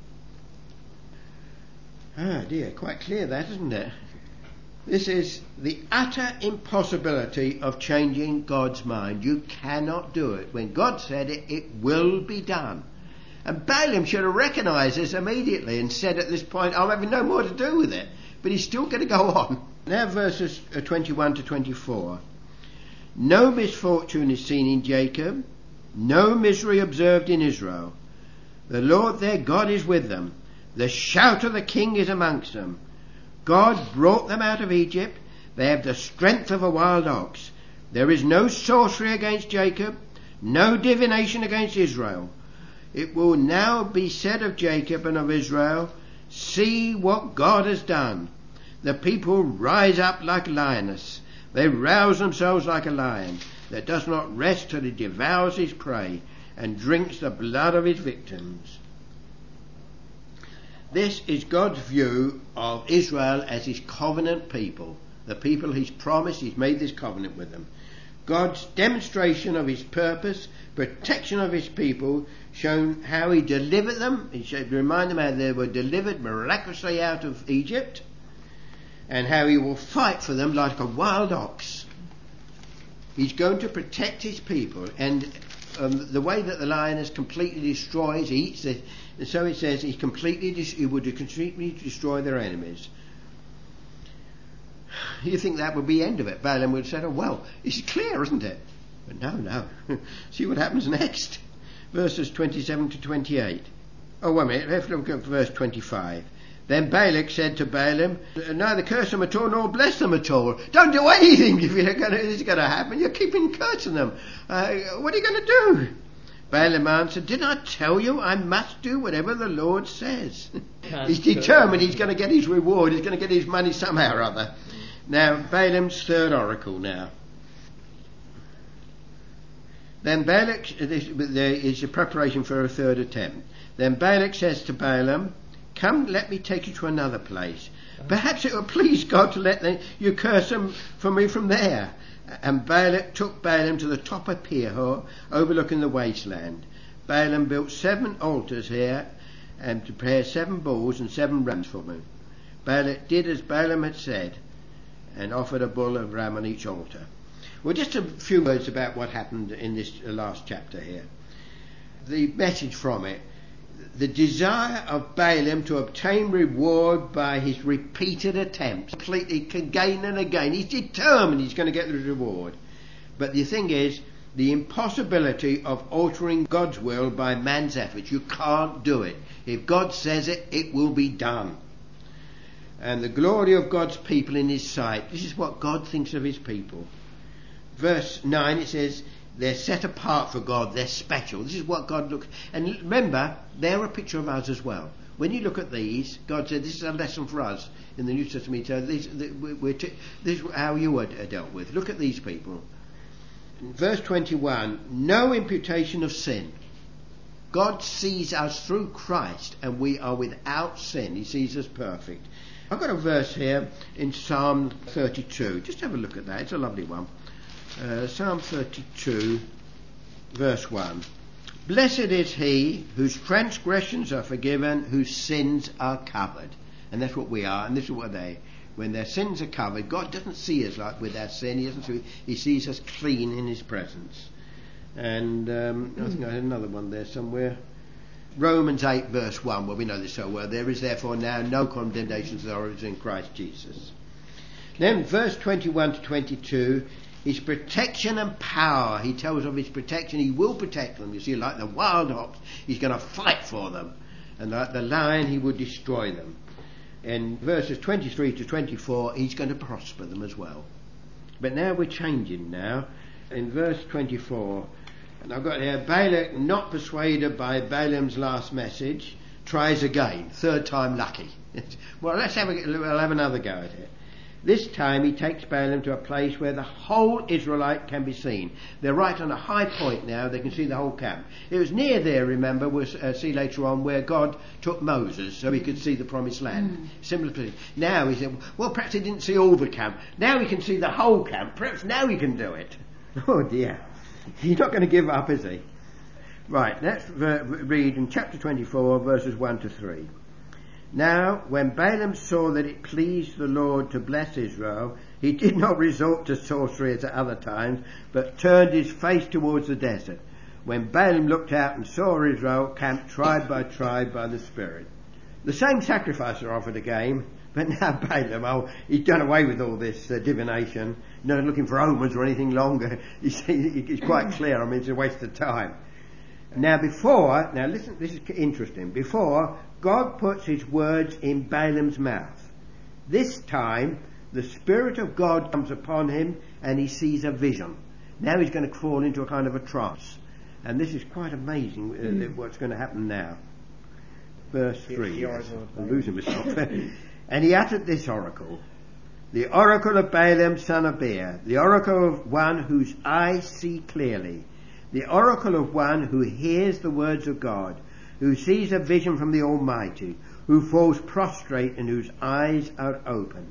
Ah dear, quite clear that, isn't it? This is the utter impossibility of changing God's mind. You cannot do it. When God said it, it will be done. And Balaam should have recognised this immediately and said at this point, "I'm having no more to do with it." But he's still going to go on. Now verses twenty-one to twenty-four. "No misfortune is seen in Jacob, no misery observed in Israel. The Lord their God is with them. The shout of the king is amongst them. God brought them out of Egypt. They have the strength of a wild ox. There is no sorcery against Jacob, no divination against Israel. It will now be said of Jacob and of Israel, 'See what God has done.' The people rise up like lioness. They rouse themselves like a lion that does not rest till he devours his prey and drinks the blood of his victims." This is God's view of Israel as his covenant people. The people he's promised, he's made this covenant with them. God's demonstration of his purpose, protection of his people, shown how he delivered them. He should remind them how they were delivered miraculously out of Egypt, and how he will fight for them like a wild ox. He's going to protect his people, and um, the way that the lioness completely destroys, eats, it, so it says he completely dis- he would completely destroy their enemies. You think that would be the end of it? Balaam would have said, "Oh well, it's clear, isn't it?" But no, no. See what happens next. Verses twenty-seven to twenty-eight. Oh, wait a minute. Let's look at verse twenty-five. "Then Balak said to Balaam, 'Neither curse them at all, nor bless them at all. Don't do anything if you're gonna, this is going to happen. You're keeping cursing them. Uh, what are you going to do?' Balaam answered, 'Didn't I tell you I must do whatever the Lord says?'" He's determined he's going to get his reward. He's going to get his money somehow or other. Now, Balaam's third oracle now. Then Balak, this, there is a preparation for a third attempt. Then Balak says to Balaam, "Come, let me take you to another place. Perhaps it will please God to let them, you curse them for me from there." And Balak took Balaam to the top of Pehor, overlooking the wasteland. Balaam built seven altars here and prepared seven bulls and seven rams for him. Balak did as Balaam had said and offered a bull and ram on each altar. Well, just a few words about what happened in this last chapter here. The message from it. The desire of Balaam to obtain reward by his repeated attempts, completely again and again. He's determined he's going to get the reward. But the thing is, the impossibility of altering God's will by man's efforts. You can't do it. If God says it, it will be done. And the glory of God's people in his sight. This is what God thinks of his people. Verse nine, it says, they're set apart for God. They're special. This is what God looks. And remember, they're a picture of us as well. When you look at these, God said, this is a lesson for us in the New Testament. So this, we're t- this is how you are dealt with. Look at these people. In verse twenty-one, no imputation of sin. God sees us through Christ and we are without sin. He sees us perfect. I've got a verse here in Psalm thirty-two. Just have a look at that. It's a lovely one. Uh, Psalm thirty-two, verse one. Blessed is he whose transgressions are forgiven, whose sins are covered. And that's what we are, and this is what they. When their sins are covered, God doesn't see us like with our sin. He doesn't see. He sees us clean in His presence. And um, I think I had another one there somewhere. Romans eight verse one, well we know this so well, there is therefore now no condemnation to those in Christ Jesus. Then verse twenty-one to twenty-two, his protection and power. He tells of his protection, he will protect them. You see, like the wild ox, he's going to fight for them. And like the lion, he will destroy them. In verses twenty-three to twenty-four, he's going to prosper them as well. But now we're changing now. In verse twenty-four, and I've got here, Balak, not persuaded by Balaam's last message, tries again. Third time lucky. Well, let's have a, we'll have another go at it. This time he takes Balaam to a place where the whole Israelite can be seen. They're right on a high point now. They can see the whole camp. It was near there, remember, we'll uh, see later on, where God took Moses so he could see the promised land. Mm. Similar position. Now he said, well, perhaps he didn't see all the camp. Now he can see the whole camp. Perhaps now he can do it. Oh dear. He's not going to give up, is he? Right, let's uh, read in chapter twenty-four, verses one to three. Now, when Balaam saw that it pleased the Lord to bless Israel, he did not resort to sorcery as at other times, but turned his face towards the desert. When Balaam looked out and saw Israel camped tribe by tribe by the Spirit. The same sacrifices are offered again, but now Balaam, oh, he's done away with all this uh, divination, not looking for omens or anything longer. He's, he's quite clear, I mean, it's a waste of time. Now before, now listen, this is interesting, before God puts his words in Balaam's mouth. This time, the Spirit of God comes upon him and he sees a vision. Now he's going to fall into a kind of a trance. And this is quite amazing uh, mm. what's going to happen now. Verse three. Yes, I'm losing myself. And he uttered this oracle. The oracle of Balaam, son of Beor. The oracle of one whose eyes see clearly. The oracle of one who hears the words of God, who sees a vision from the Almighty, who falls prostrate and whose eyes are open.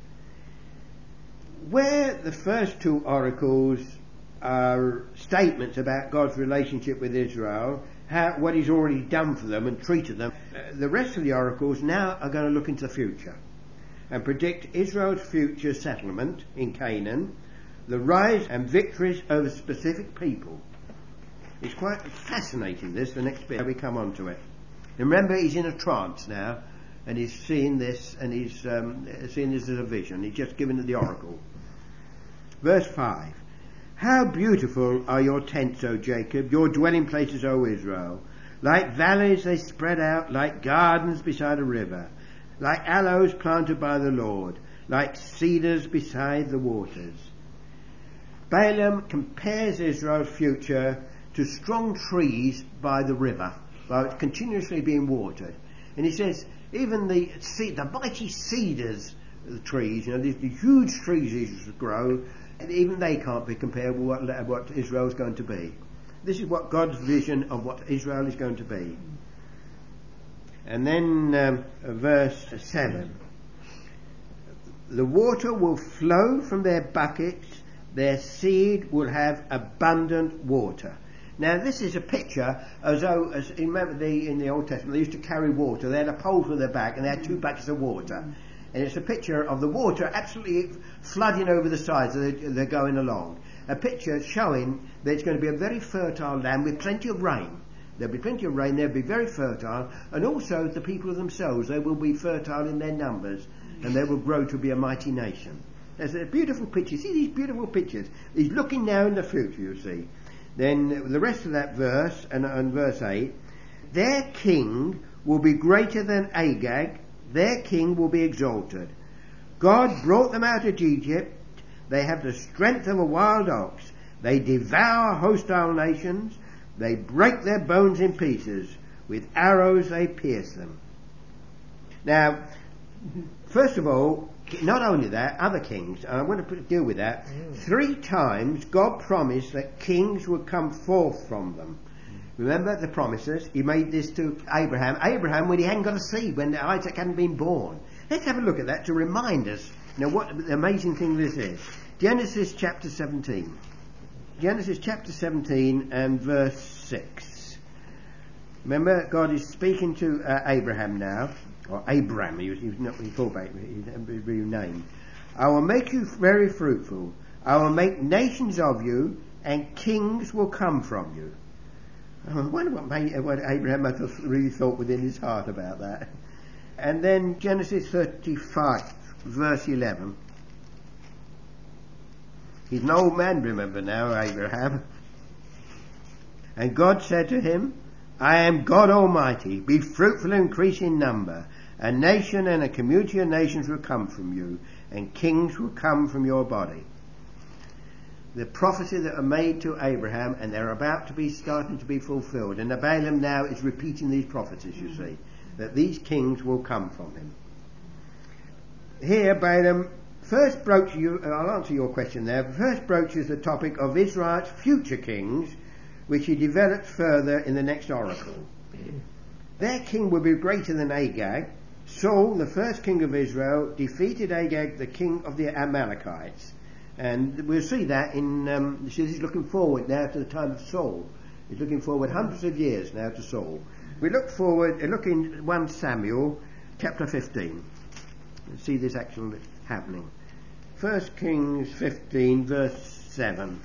Where the first two oracles are statements about God's relationship with Israel, how, what he's already done for them and treated them, uh, the rest of the oracles now are going to look into the future and predict Israel's future settlement in Canaan, the rise and victories over specific people. It's quite fascinating, this, the next bit, we come on to it. And remember, he's in a trance now, and he's seeing this, and he's um, seeing this as a vision. He's just given it the oracle. Verse five. How beautiful are your tents, O Jacob, your dwelling places, O Israel. Like valleys they spread out, like gardens beside a river, like aloes planted by the Lord, like cedars beside the waters. Balaam compares Israel's future to strong trees by the river, by continuously being watered. And he says, even the the mighty cedars, the trees, you know, these the huge trees these grow, and even they can't be compared with what, what Israel is going to be. This is what God's vision of what Israel is going to be. And then um, verse seven. The water will flow from their buckets, their seed will have abundant water. Now this is a picture as though, as you remember the, in the Old Testament, they used to carry water. They had a pole for their back and they had two buckets of water. And it's a picture of the water absolutely flooding over the sides as they're going along. A picture showing that it's going to be a very fertile land with plenty of rain. There'll be plenty of rain, they'll be very fertile, and also the people themselves, they will be fertile in their numbers, and they will grow to be a mighty nation. There's a beautiful picture. See these beautiful pictures? He's looking now in the future, you see. Then the rest of that verse, and, and verse eight, their king will be greater than Agag, their king will be exalted. God brought them out of Egypt, they have the strength of a wild ox, they devour hostile nations, they break their bones in pieces, with arrows they pierce them. Now, first of all, not only that, other kings, and I want to deal with that. Mm. Three times God promised that kings would come forth from them. Remember the promises? He made this to Abraham. Abraham, when he hadn't got a seed, when Isaac hadn't been born. Let's have a look at that to remind us, you know, what the amazing thing this is. Genesis chapter seventeen. Genesis chapter seventeen and verse six. Remember, God is speaking to uh, Abraham now. Or Abram, he was, he was not he called back, his real name. I will make you very fruitful. I will make nations of you, and kings will come from you. I wonder what, made, what Abraham must have really thought within his heart about that. And then Genesis thirty-five, verse eleven. He's an old man, remember now, Abraham. And God said to him, I am God Almighty. Be fruitful and increase in number. A nation and a community of nations will come from you, and kings will come from your body. The prophecy that are made to Abraham, and they're about to be starting to be fulfilled. And Balaam now is repeating these prophecies, you see, that these kings will come from him. Here, Balaam first broaches you, I'll answer your question there, first broaches the topic of Israel's future kings, which he develops further in the next oracle. Their king will be greater than Agag. Saul, the first king of Israel, defeated Agag, the king of the Amalekites. And we'll see that in, um, he's looking forward now to the time of Saul. He's looking forward hundreds of years now to Saul. We look forward, look in First Samuel, chapter fifteen. We'll see this actually happening. First Kings fifteen, verse seven.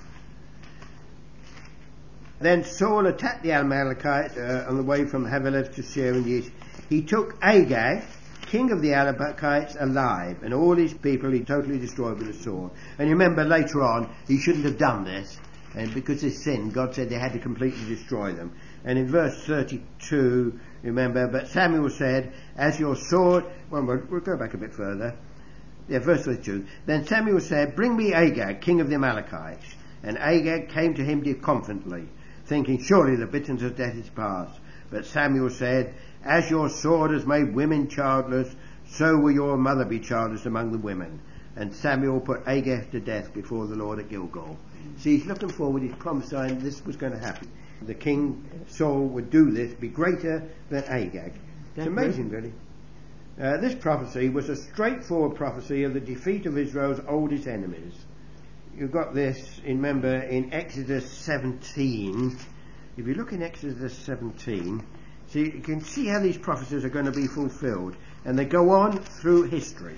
Then Saul attacked the Amalekites uh, on the way from Havilah to Seir in the east. He took Agag, king of the Amalekites, alive, and all his people he totally destroyed with a sword. And you remember later on, he shouldn't have done this, and because they sinned, God said they had to completely destroy them. And in verse thirty-two, remember, but Samuel said, as your sword... Well, we'll, we'll go back a bit further. Yeah, verse thirty-two. Then Samuel said, bring me Agag, king of the Amalekites. And Agag came to him confidently, thinking, surely the bitterness of death is past. But Samuel said, as your sword has made women childless, so will your mother be childless among the women. And Samuel put Agag to death before the Lord at Gilgal. See, he's looking forward, he's prophesying this was going to happen. The king Saul would do this, be greater than Agag. It's amazing, really. Uh, this prophecy was a straightforward prophecy of the defeat of Israel's oldest enemies. You've got this, remember, in Exodus seventeen. If you look in Exodus seventeen, see, you can see how these prophecies are going to be fulfilled. And they go on through history.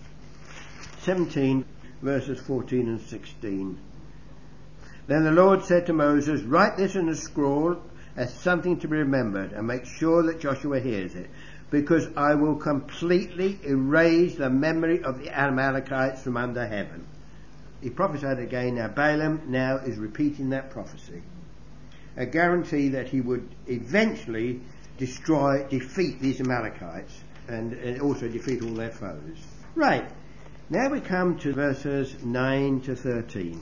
seventeen, verses fourteen and sixteen. Then the Lord said to Moses, write this in a scroll as something to be remembered, and make sure that Joshua hears it, because I will completely erase the memory of the Amalekites from under heaven. He prophesied again. Now Balaam now is repeating that prophecy. A guarantee that he would eventually destroy, defeat these Amalekites, and, and also defeat all their foes. Right. Now we come to verses nine to thirteen.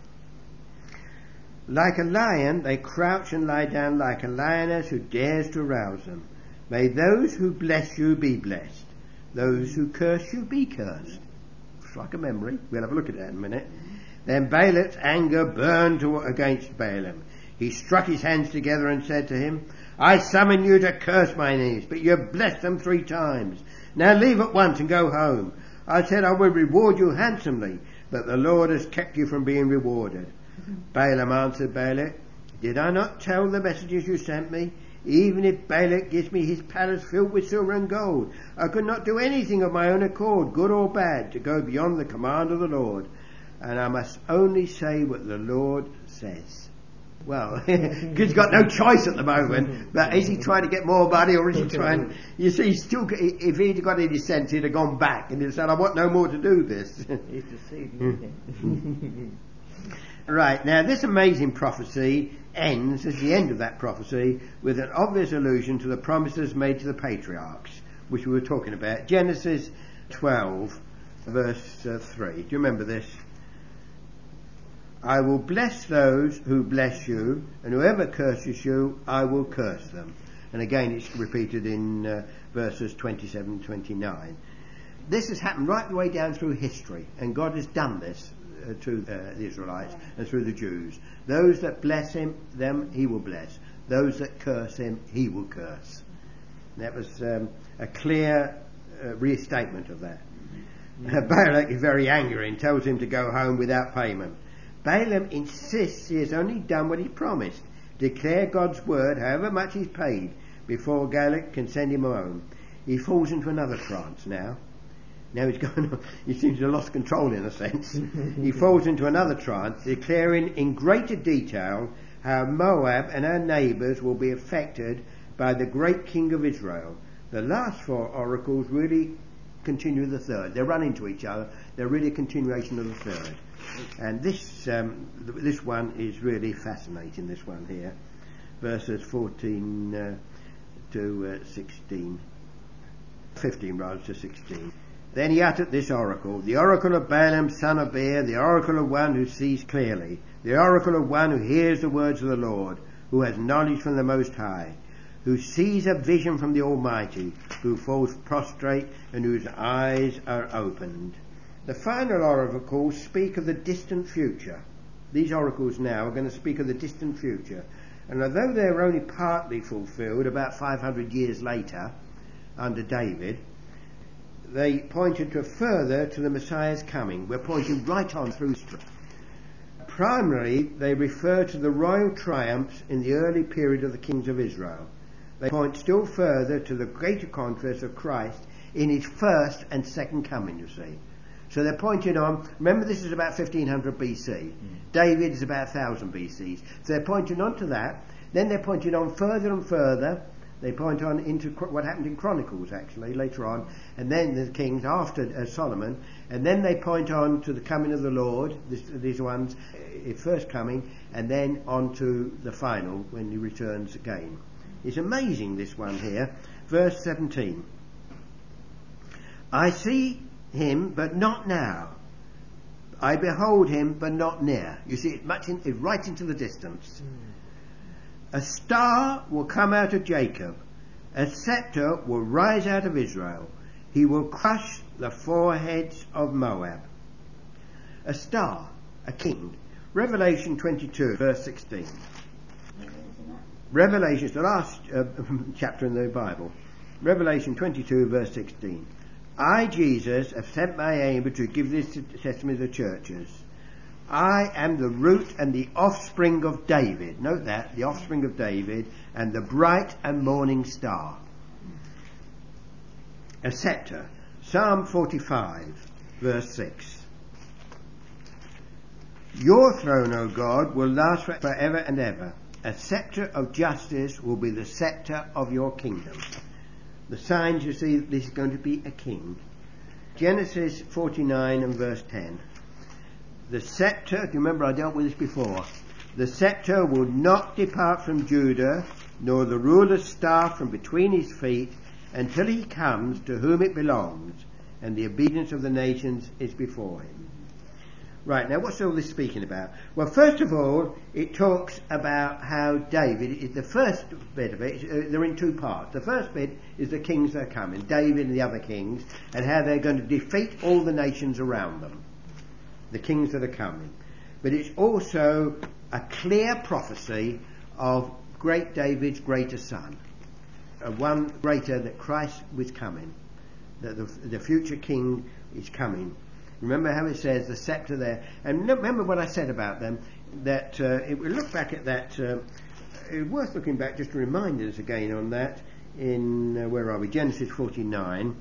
Like a lion, they crouch and lie down like a lioness who dares to arouse them. May those who bless you be blessed. Those who curse you be cursed. It's like a memory. We'll have a look at that in a minute. Then Balak's anger burned to, against Balaam. He struck his hands together and said to him, I summon you to curse my enemies, but you have blessed them three times. Now leave at once and go home. I said I will reward you handsomely, but the Lord has kept you from being rewarded. Balaam answered Balak, did I not tell the messengers you sent me? Even if Balak gives me his palace filled with silver and gold, I could not do anything of my own accord, good or bad, to go beyond the command of the Lord. And I must only say what the Lord says. Well, he's got no choice at the moment, but is he trying to get more money, or is he trying... You see, he's still, if he'd got any sense, he'd have gone back and he'd said, I want no more to do this. He's deceived. Right, now this amazing prophecy ends, as the end of that prophecy, with an obvious allusion to the promises made to the patriarchs, which we were talking about. Genesis twelve, verse uh, three. Do you remember this? I will bless those who bless you, and whoever curses you, I will curse them. And again, it's repeated in uh, verses twenty-seven and twenty-nine. This has happened right the way down through history, and God has done this uh, to uh, the Israelites and through the Jews. Those that bless him, them he will bless. Those that curse him, he will curse. And that was um, a clear uh, restatement of that. Mm-hmm. Balak is very angry and tells him to go home without payment. Balaam insists he has only done what he promised. Declare God's word, however much he's paid, before Balak can send him home. He falls into another trance now. Now he's going on, he seems to have lost control in a sense. He falls into another trance, declaring in greater detail how Moab and her neighbours will be affected by the great king of Israel. The last four oracles really continue the third. They run into each other. They're really a continuation of the third. And this um, this one is really fascinating, this one here. Verses fourteen uh, to uh, sixteen. fifteen rather to sixteen. Then he uttered this oracle, the oracle of Balaam son of Beor, the oracle of one who sees clearly, the oracle of one who hears the words of the Lord, who has knowledge from the Most High, who sees a vision from the Almighty, who falls prostrate and whose eyes are opened. The final oracles speak of the distant future. These oracles now are going to speak of the distant future. And although they're only partly fulfilled about five hundred years later, under David, they pointed to further to the Messiah's coming. We're pointing right on through history. Primarily, they refer to the royal triumphs in the early period of the kings of Israel. They point still further to the greater contrast of Christ in his first and second coming, you see. So they're pointing on, remember this is about fifteen hundred B C. Mm. David is about one thousand B C. So they're pointing on to that. Then they're pointing on further and further. They point on into what happened in Chronicles, actually, later on, and then the kings after uh, Solomon, and then they point on to the coming of the Lord, this, these ones, uh, first coming, and then on to the final, when he returns again. It's amazing, this one here. Verse seventeen. I see him, but not now. I behold him, but not near. You see, it much in, it right into the distance. Mm. A star will come out of Jacob. A scepter will rise out of Israel. He will crush the foreheads of Moab. A star, a king. Revelation twenty-two, verse sixteen. Revelation is the last uh, chapter in the Bible. Revelation twenty-two, verse sixteen. I, Jesus, have sent my angel to give this testimony to the churches. I am the root and the offspring of David. Note that, the offspring of David, and the bright and morning star. A scepter. Psalm forty-five, verse six. Your throne, O God, will last forever and ever. A scepter of justice will be the scepter of your kingdom. The signs, you see, this is going to be a king. Genesis forty-nine and verse ten. The scepter, do you remember I dealt with this before? The scepter will not depart from Judah, nor the ruler's staff from between his feet, until he comes to whom it belongs, and the obedience of the nations is before him. Right, now what's all this speaking about? Well, first of all, it talks about how David, the first bit of it, uh, they're in two parts. The first bit is the kings that are coming, David and the other kings, and how they're going to defeat all the nations around them. The kings that are coming. But it's also a clear prophecy of great David's greater son. Uh, one greater, that Christ was coming. That the, the future king is coming. Remember how it says the scepter there. And remember what I said about them. That uh, if we look back at that, uh, it's worth looking back just to remind us again on that. In, uh, where are we? Genesis forty-nine.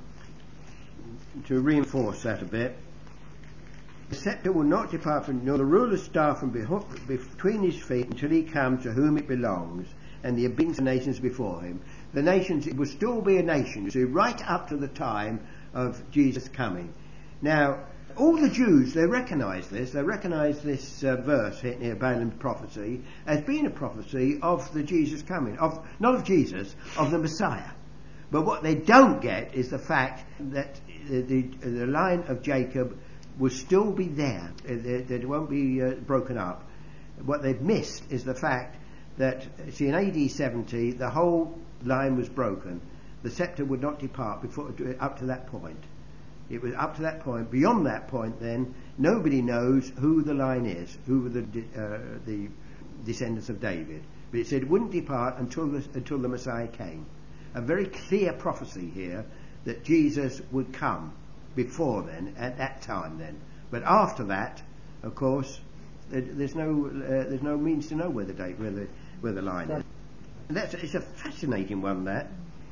To reinforce that a bit. The scepter will not depart from, nor the ruler's staff from between his feet, until he comes to whom it belongs, and the obedience of the nations before him. The nations, it will still be a nation, see, right up to the time of Jesus coming. Now, all the Jews, they recognise this, they recognise this uh, verse here, Balaam's prophecy, as being a prophecy of the Jesus coming, of not of Jesus, of the Messiah. But what they don't get is the fact that the, the, the line of Jacob will still be there, that it won't be uh, broken up. What they've missed is the fact that, see, in A D seventy, the whole line was broken. The scepter would not depart before up to that point. It was up to that point. Beyond that point, then, nobody knows who the line is, who were the, uh, the descendants of David. But it said it wouldn't depart until the, until the Messiah came. A very clear prophecy here that Jesus would come before then, at that time then. But after that, of course, there's no uh, there's no means to know where the date, where the where the line is. And that's it's a fascinating one. That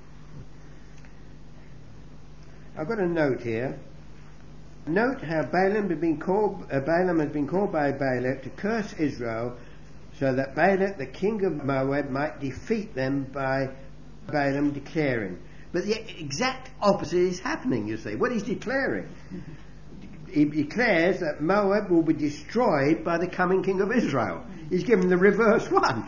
I've got a note here. Note how Balaam has been called. Uh, Balaam has been called by Balak to curse Israel so that Balak, the king of Moab, might defeat them by Balaam declaring. But the exact opposite is happening, you see. What he's declaring, he declares that Moab will be destroyed by the coming king of Israel. He's given the reverse one.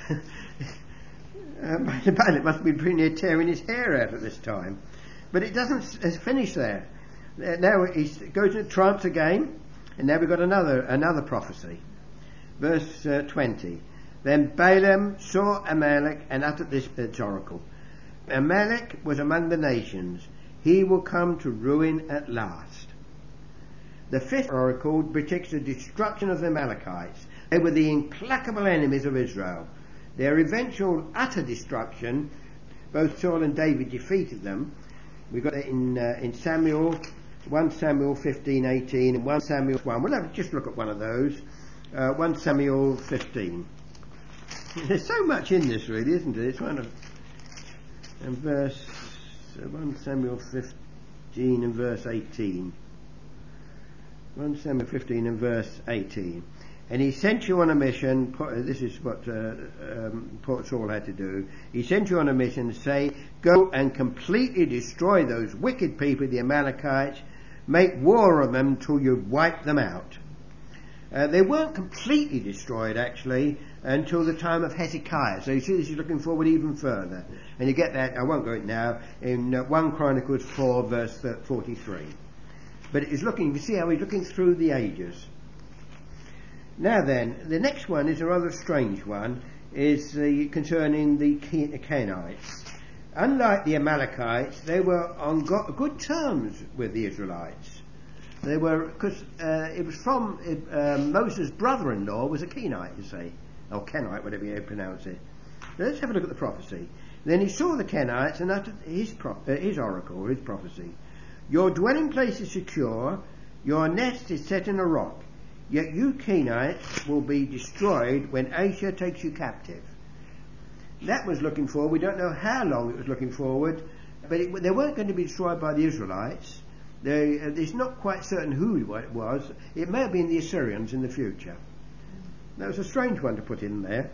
uh, Balak must be pretty near tearing his hair out at this time. But it doesn't finish there. Uh, now he goes into trance again, and now we've got another another prophecy. Verse uh, twenty. Then Balaam saw Amalek and uttered this uh, oracle. Amalek was among the nations. He will come to ruin at last. The fifth oracle predicts the destruction of the Amalekites. They were the implacable enemies of Israel. Their eventual utter destruction, both Saul and David defeated them. We've got it in, uh, in Samuel, First Samuel fifteen eighteen and First Samuel one. We'll have to just look at one of those. Uh, First Samuel fifteen. There's so much in this, really, isn't it? It's one of... And verse... Uh, First Samuel fifteen and verse eighteen. First Samuel fifteen and verse eighteen. And he sent you on a mission. This is what uh, um, Saul had to do. He sent you on a mission to say, go and completely destroy those wicked people, the Amalekites. Make war on them till you've wiped them out. Uh, they weren't completely destroyed, actually, until the time of Hezekiah. So you see, this is looking forward even further. And you get that, I won't go it now, in uh, First Chronicles four, verse forty-three. But it is looking, you can see how he's looking through the ages. Now then, the next one is a rather strange one, is uh, concerning the Canaanites. Unlike the Amalekites, they were on go- good terms with the Israelites. They were, because uh, it was from, uh, Moses' brother-in-law was a Kenite, you see, or Kenite, whatever you pronounce it. Now let's have a look at the prophecy. Then he saw the Kenites and uttered his, pro- uh, his oracle, his prophecy. Your dwelling place is secure, your nest is set in a rock. Yet you Kenites will be destroyed when Asher takes you captive. That was looking forward. We don't know how long it was looking forward, but it, they weren't going to be destroyed by the Israelites. They, uh, it's not quite certain who it was. It may have been the Assyrians in the future. That was a strange one to put in there.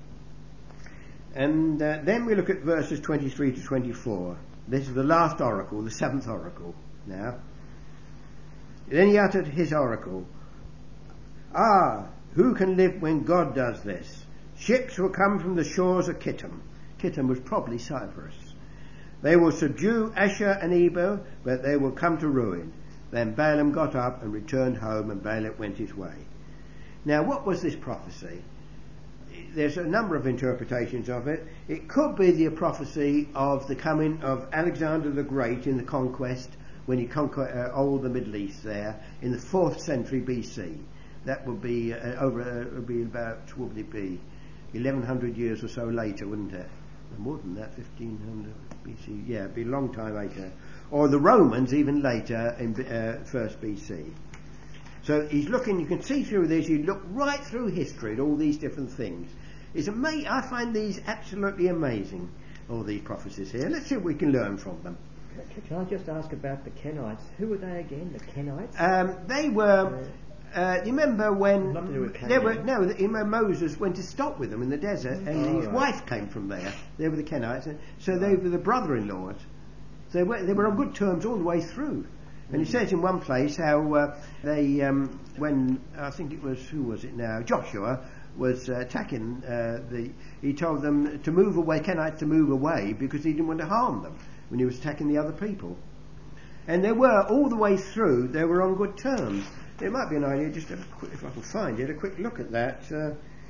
And uh, then we look at verses twenty-three to twenty-four. This is the last oracle, the seventh oracle now. Then he uttered his oracle. Ah, who can live when God does this? Ships will come from the shores of Kittim. Kittim was probably Cyprus. They will subdue Asher and Ebal, but they will come to ruin. Then Balaam got up and returned home, and Balak went his way. Now, what was this prophecy? There's a number of interpretations of it. It could be the prophecy of the coming of Alexander the Great in the conquest, when he conquered uh, all the Middle East there, in the fourth century B C. That would be uh, over. Uh, would be about. What would it be? Eleven hundred years or so later, wouldn't it? More than that, fifteen hundred B C. Yeah, it'd be a long time later. Or the Romans even later in uh, first B C. So he's looking. You can see through this. You look right through history at all these different things. It's amazing. I find these absolutely amazing. All these prophecies here. Let's see what we can learn from them. Can I just ask about the Kenites? Who were they again? The Kenites? Um, they were. Uh, Uh, you remember when they were, no, the, Moses went to stop with them in the desert, and oh, his right. wife came from there. They were the Kenites, so right. they were the brother-in-laws. So they were, they were on good terms all the way through. And it says in one place how uh, they, um, when I think it was who was it now, Joshua was uh, attacking uh, the. He told them to move away, Kenites to move away, because he didn't want to harm them when he was attacking the other people. And they were all the way through. They were on good terms. It might be an idea, just a quick, if I can find it, a quick look at that. Uh,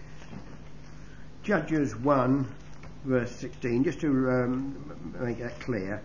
Judges one, verse sixteen, just to um, make that clear.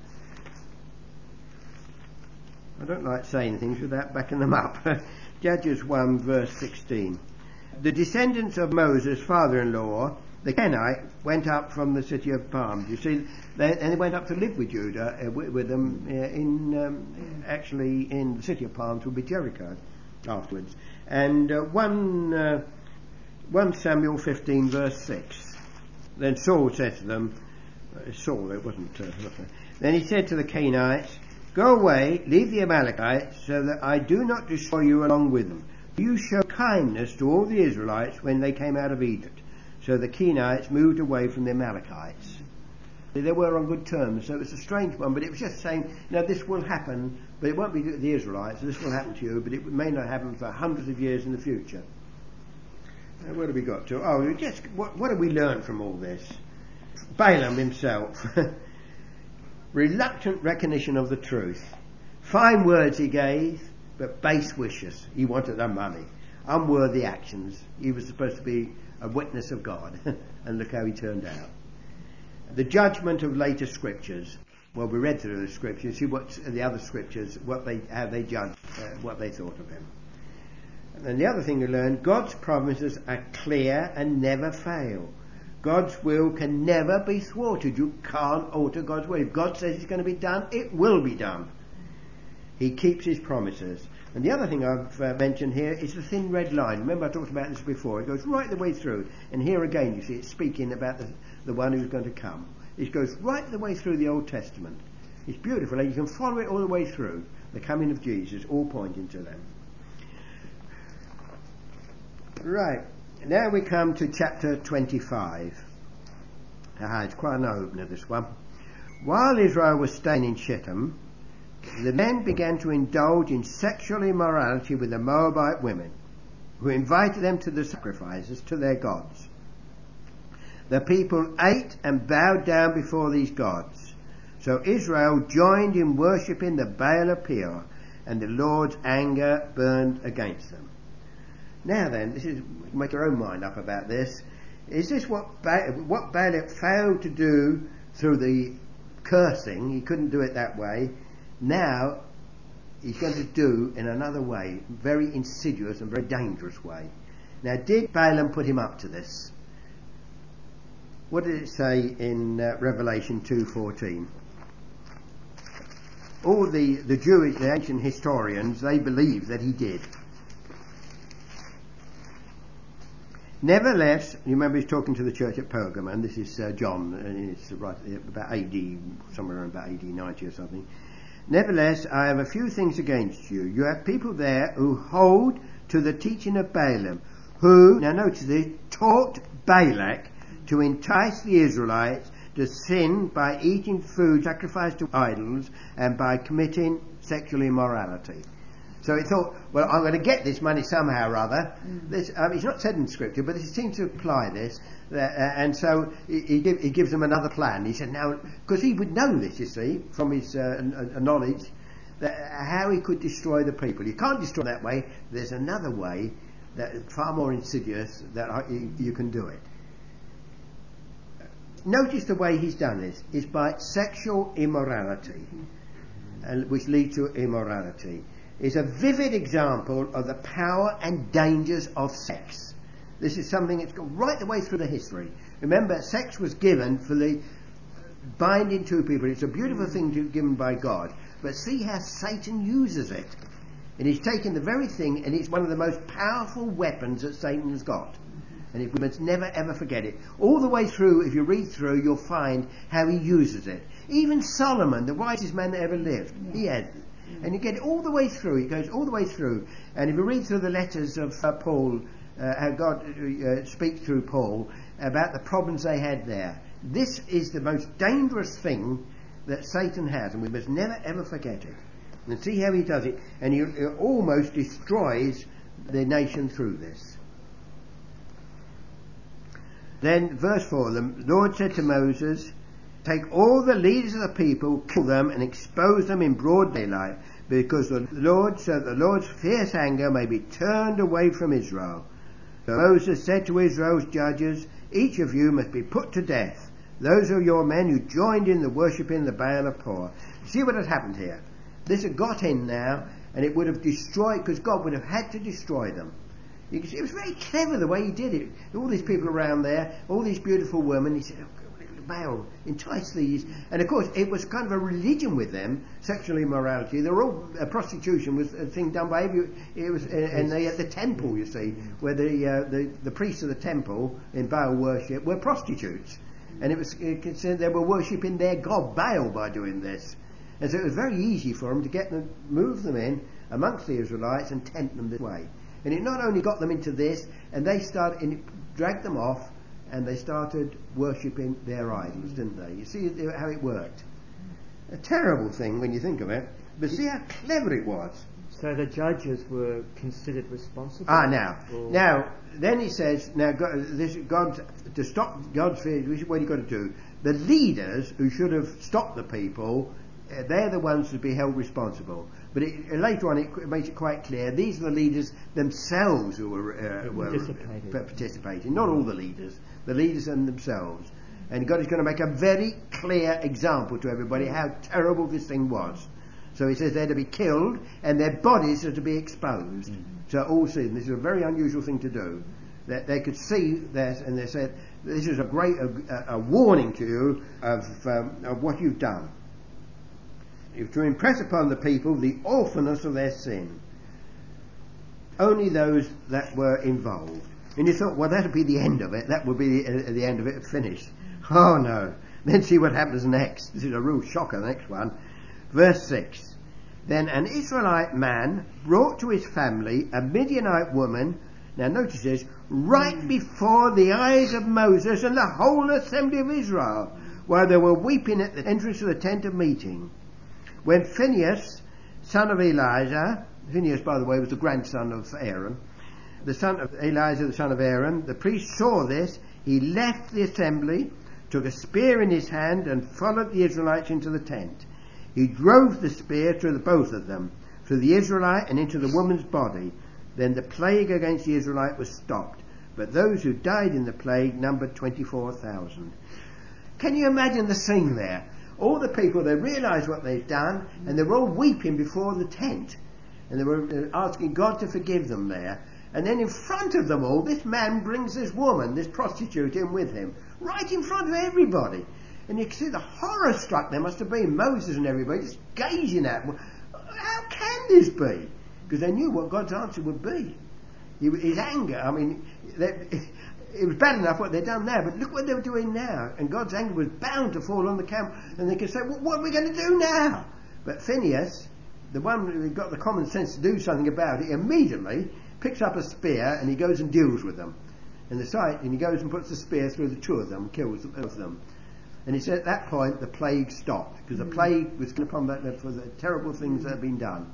I don't like saying things without backing them up. Judges one, verse sixteen. The descendants of Moses' father-in-law, the Kenite, went up from the city of Palms. You see, they, and they went up to live with Judah, uh, with, with them uh, in, um, actually in the city of Palms would be Jericho. Afterwards, and uh, one uh, First Samuel fifteen verse six. Then Saul said to them, uh, Saul, it wasn't. Uh, then he said to the Canaanites, "Go away, leave the Amalekites, so that I do not destroy you along with them. You show kindness to all the Israelites when they came out of Egypt. So the Kenites moved away from the Amalekites. They were on good terms, so it was a strange one, but it was just saying, now this will happen, but it won't be the Israelites, this will happen to you, but it may not happen for hundreds of years in the future. Now, where have we got to? Oh, just what, what have we learned from all this? Balaam himself. Reluctant recognition of the truth. Fine words he gave, but base wishes. He wanted their money. Unworthy actions. He was supposed to be a witness of God. And look how he turned out. The judgment of later scriptures. Well, we read through the scriptures, see what the other scriptures, what they, how they judged, uh, what they thought of him. And the other thing we learned, God's promises are clear and never fail. God's will can never be thwarted. You can't alter God's will. If God says it's going to be done, it will be done. He keeps his promises. And the other thing I've uh, mentioned here is the thin red line. Remember I talked about this before. It goes right the way through. And here again you see it's speaking about the, the one who's going to come. It goes right the way through the Old Testament. It's beautiful. And you can follow it all the way through. The coming of Jesus, all pointing to them. Right. Now we come to chapter twenty-five. Ah, it's quite an opener, this one. While Israel was staying in Shittim, the men began to indulge in sexual immorality with the Moabite women, who invited them to the sacrifices to their gods. The people ate and bowed down before these gods. So Israel joined in worshipping the Baal of Peor, and the Lord's anger burned against them. Now then, this is, make your own mind up about this. Is this what ba- what Balak failed to do through the cursing? He couldn't do it that way. Now he's going to do in another way, very insidious and very dangerous way. Now, did Balaam put him up to this? What did it say in uh, Revelation two fourteen? All the the Jewish, the ancient historians, they believe that he did. Nevertheless, you remember he's talking to the church at Pergamum, and this is uh, John, and it's right about A D, somewhere around about A D ninety or something. Nevertheless, I have a few things against you. You have people there who hold to the teaching of Balaam, who, now notice this, taught Balak to entice the Israelites to sin by eating food sacrificed to idols and by committing sexual immorality. So he thought, well, I'm going to get this money somehow or other. Mm. This, um, it's not said in Scripture, but he seems to apply this. Uh, and so he, he, give, he gives them another plan. He said, now, because he would know this, you see, from his uh, n- n- knowledge, that how he could destroy the people. You can't destroy that way. There's another way, that far more insidious, that I, you, you can do it. Notice the way he's done this is by sexual immorality, and which leads to immorality. Is a vivid example of the power and dangers of sex. This is something that's gone right the way through the history. Remember, sex was given for the binding two people. It's a beautiful thing to, given by God. But see how Satan uses it. And he's taken the very thing, and it's one of the most powerful weapons that Satan's got. And we must never ever forget it. All the way through, if you read through, you'll find how he uses it. Even Solomon, the wisest man that ever lived, he had it. And you get it all the way through. It goes all the way through. And if you read through the letters of uh, Paul, uh, how God uh, speaks through Paul about the problems they had there. This is the most dangerous thing that Satan has, and we must never ever forget it. And see how he does it. And he, he almost destroys the nation through this. Then verse four, the Lord said to Moses, take all the leaders of the people, kill them, and expose them in broad daylight, because the Lord, so the Lord's fierce anger may be turned away from Israel. So Moses said to Israel's judges, each of you must be put to death. Those are your men who joined in the worshipping the Baal of Peor. See what has happened here. This had got in now, and it would have destroyed, because God would have had to destroy them. You can see it was very clever the way he did it. All these people around there, all these beautiful women, he said, oh, Baal, entice these. And of course it was kind of a religion with them, sexual immorality. They were all, uh, prostitution was a thing done by every, it was, uh, and they at the temple, you see, where the, uh, the the priests of the temple in Baal worship were prostitutes, and it was considered they were worshipping their god Baal by doing this. And so it was very easy for them to get them, move them in amongst the Israelites and tempt them this way. And it not only got them into this, and they started, and it dragged them off. and they started worshipping their idols, didn't they? You see how it worked. A terrible thing when you think of it, but see how clever it was. So the judges were considered responsible? Ah, now, or? now, then he says, now, God, this, God, to stop God's fear, what you've got to do. The leaders who should have stopped the people, uh, they're the ones to be held responsible. But it, uh, later on, it, it makes it quite clear these are the leaders themselves who were, uh, were participating. participating. Not all the leaders, the leaders and themselves. And God is going to make a very clear example to everybody how terrible this thing was. So he says they're to be killed and their bodies are to be exposed. Mm. So all seen. This is a very unusual thing to do. That they could see that, and they said, this is a great a, a warning to you of, um, of what you've done. If to impress upon the people the awfulness of their sin. Only those that were involved. And you thought, well, that'll be the end of it. That would be the, uh, the end of it, finished. Oh no. Then see what happens next. This is a real shocker, the next one. Verse six. Then an Israelite man brought to his family a Midianite woman, now notice this, right before the eyes of Moses and the whole assembly of Israel, while they were weeping at the entrance of the tent of meeting. When Phinehas, son of Elijah, Phinehas, by the way, was the grandson of Aaron, the son of Elijah, the son of Aaron, the priest saw this, he left the assembly, took a spear in his hand, and followed the Israelites into the tent. He drove the spear through the both of them, through the Israelite and into the woman's body. Then the plague against the Israelite was stopped. But those who died in the plague numbered twenty-four thousand. Can you imagine the scene there? All the people, they realised what they'd done, and they were all weeping before the tent. And they were asking God to forgive them there. And then in front of them all, this man brings this woman, this prostitute, in with him. Right in front of everybody. And you can see the horror struck there must have been Moses and everybody just gazing at them. How can this be? Because they knew what God's answer would be. His anger, I mean, it was bad enough what they'd done now, but look what they were doing now. And God's anger was bound to fall on the camp. And they could say, well, what are we going to do now? But Phinehas, the one who got the common sense to do something about it, immediately picks up a spear and he goes and deals with them. And the sight, and he goes and puts the spear through the two of them, kills both of them. And he said at that point the plague stopped, because the plague was upon that for the terrible things that had been done.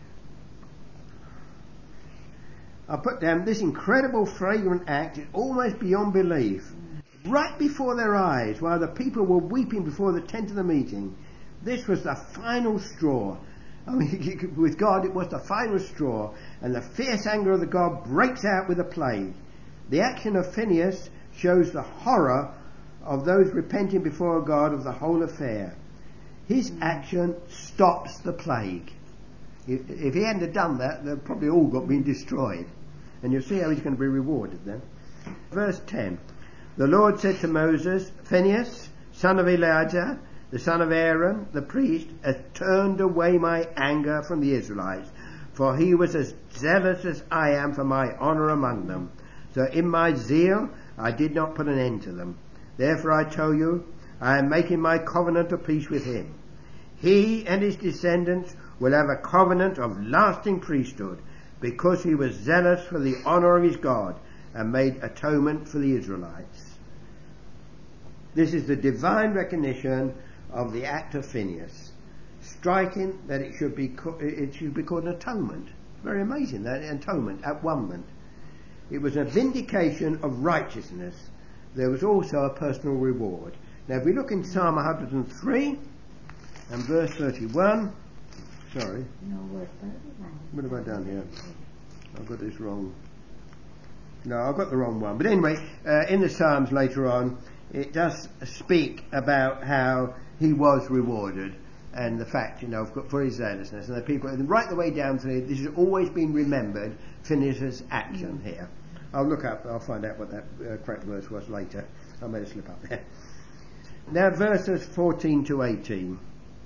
I put down this incredible fragrant act is almost beyond belief. Right before their eyes, while the people were weeping before the tent of the meeting, this was the final straw. I mean, with God it was the final straw, and the fierce anger of the God breaks out with a plague. The action of Phinehas shows the horror of those repenting before God of the whole affair. His action stops the plague. If, if he hadn't done that, they'd probably all got been destroyed. And you'll see how he's going to be rewarded then. Verse ten. The Lord said to Moses, Phinehas, son of Elijah, the son of Aaron, the priest, has turned away my anger from the Israelites, for he was as zealous as I am for my honour among them. So in my zeal I did not put an end to them. Therefore I tell you, I am making my covenant of peace with him. He and his descendants will have a covenant of lasting priesthood, because he was zealous for the honour of his God and made atonement for the Israelites. This is the divine recognition of the act of Phinehas. Striking that it should be co- it should be called an atonement. Very amazing, that atonement, at one moment. It was a vindication of righteousness. There was also a personal reward. Now if we look in Psalm one hundred and three and verse thirty-one, sorry, what have I done here? I've got this wrong. No, I've got the wrong one. But anyway, uh, in the Psalms later on, it does speak about how he was rewarded, and the fact, you know, for his zealousness. And the people, and right the way down to this has always been remembered, Phinehas' action mm. here. I'll look up, I'll find out what that uh, correct verse was later. I made a slip up there. Now verses fourteen to eighteen.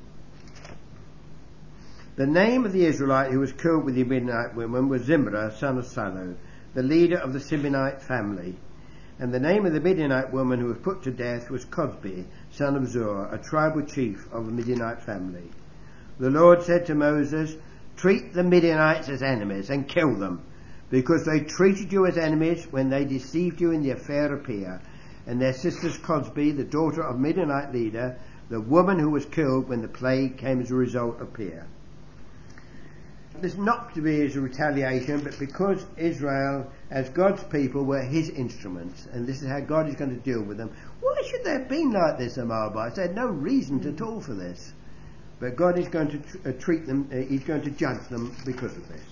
The name of the Israelite who was killed with the Midianite woman was Zimri, son of Salu, the leader of the Simeonite family. And the name of the Midianite woman who was put to death was Cosbi, son of Zur, a tribal chief of the Midianite family. The Lord said to Moses, treat the Midianites as enemies and kill them, because they treated you as enemies when they deceived you in the affair of Peah, and their sisters Cosby, the daughter of Midianite leader, the woman who was killed when the plague came as a result of Peor. This not to be as a retaliation, but because Israel, as God's people, were his instruments, and this is how God is going to deal with them. Why should they have been like this, the Moabites? They had no reason at all for this. But God is going to tr- uh, treat them, uh, he's going to judge them because of this.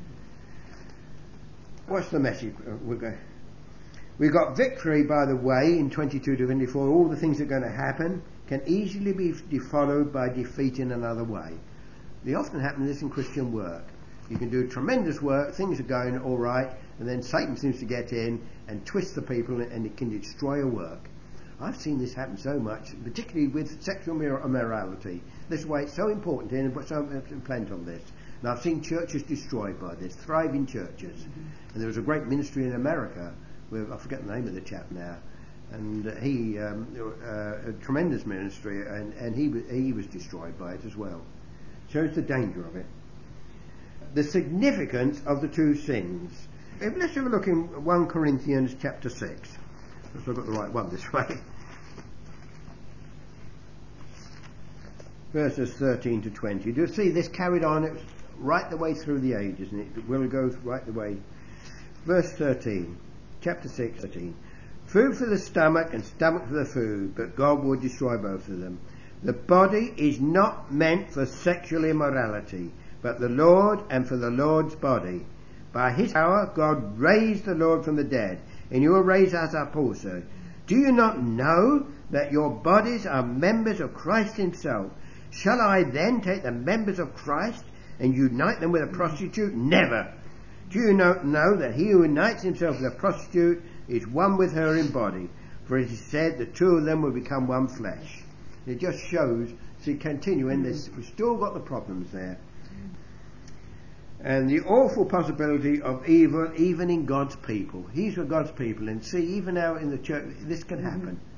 What's the message? Uh, we're going We've got victory, by the way, in twenty-two to twenty-four. All the things that are going to happen can easily be followed by defeat in another way. They often happen this in Christian work. You can do tremendous work, things are going all right, and then Satan seems to get in and twist the people, and it can destroy a work. I've seen this happen so much, particularly with sexual immorality. This is why it's so important here, and put so much plenty on this. And I've seen churches destroyed by this, thriving churches. Mm-hmm. And there was a great ministry in America, where I forget the name of the chap now, and uh, he, um, uh, a tremendous ministry, and, and he, he was destroyed by it as well. Shows the danger of it. The significance of the two sins. Let's have a look in First Corinthians chapter six. If I've got the right one this way. Verses thirteen to twenty. Do you see this carried on? It was right the way through the ages, and it will go right the way. Verse thirteen, chapter six, thirteen. Food for the stomach and stomach for the food, but God will destroy both of them. The body is not meant for sexual immorality, but the Lord, and for the Lord's body. By his power God raised the Lord from the dead, and you will raise us up also. Do you not know that your bodies are members of Christ himself? Shall I then take the members of Christ and unite them with a prostitute? Never. Do you not know that he who unites himself with a prostitute is one with her in body? For it is said, the two of them will become one flesh. It just shows, see, continuing this, we've still got the problems there. And the awful possibility of evil even in God's people. These were God's people, and see, even now in the church, this can happen.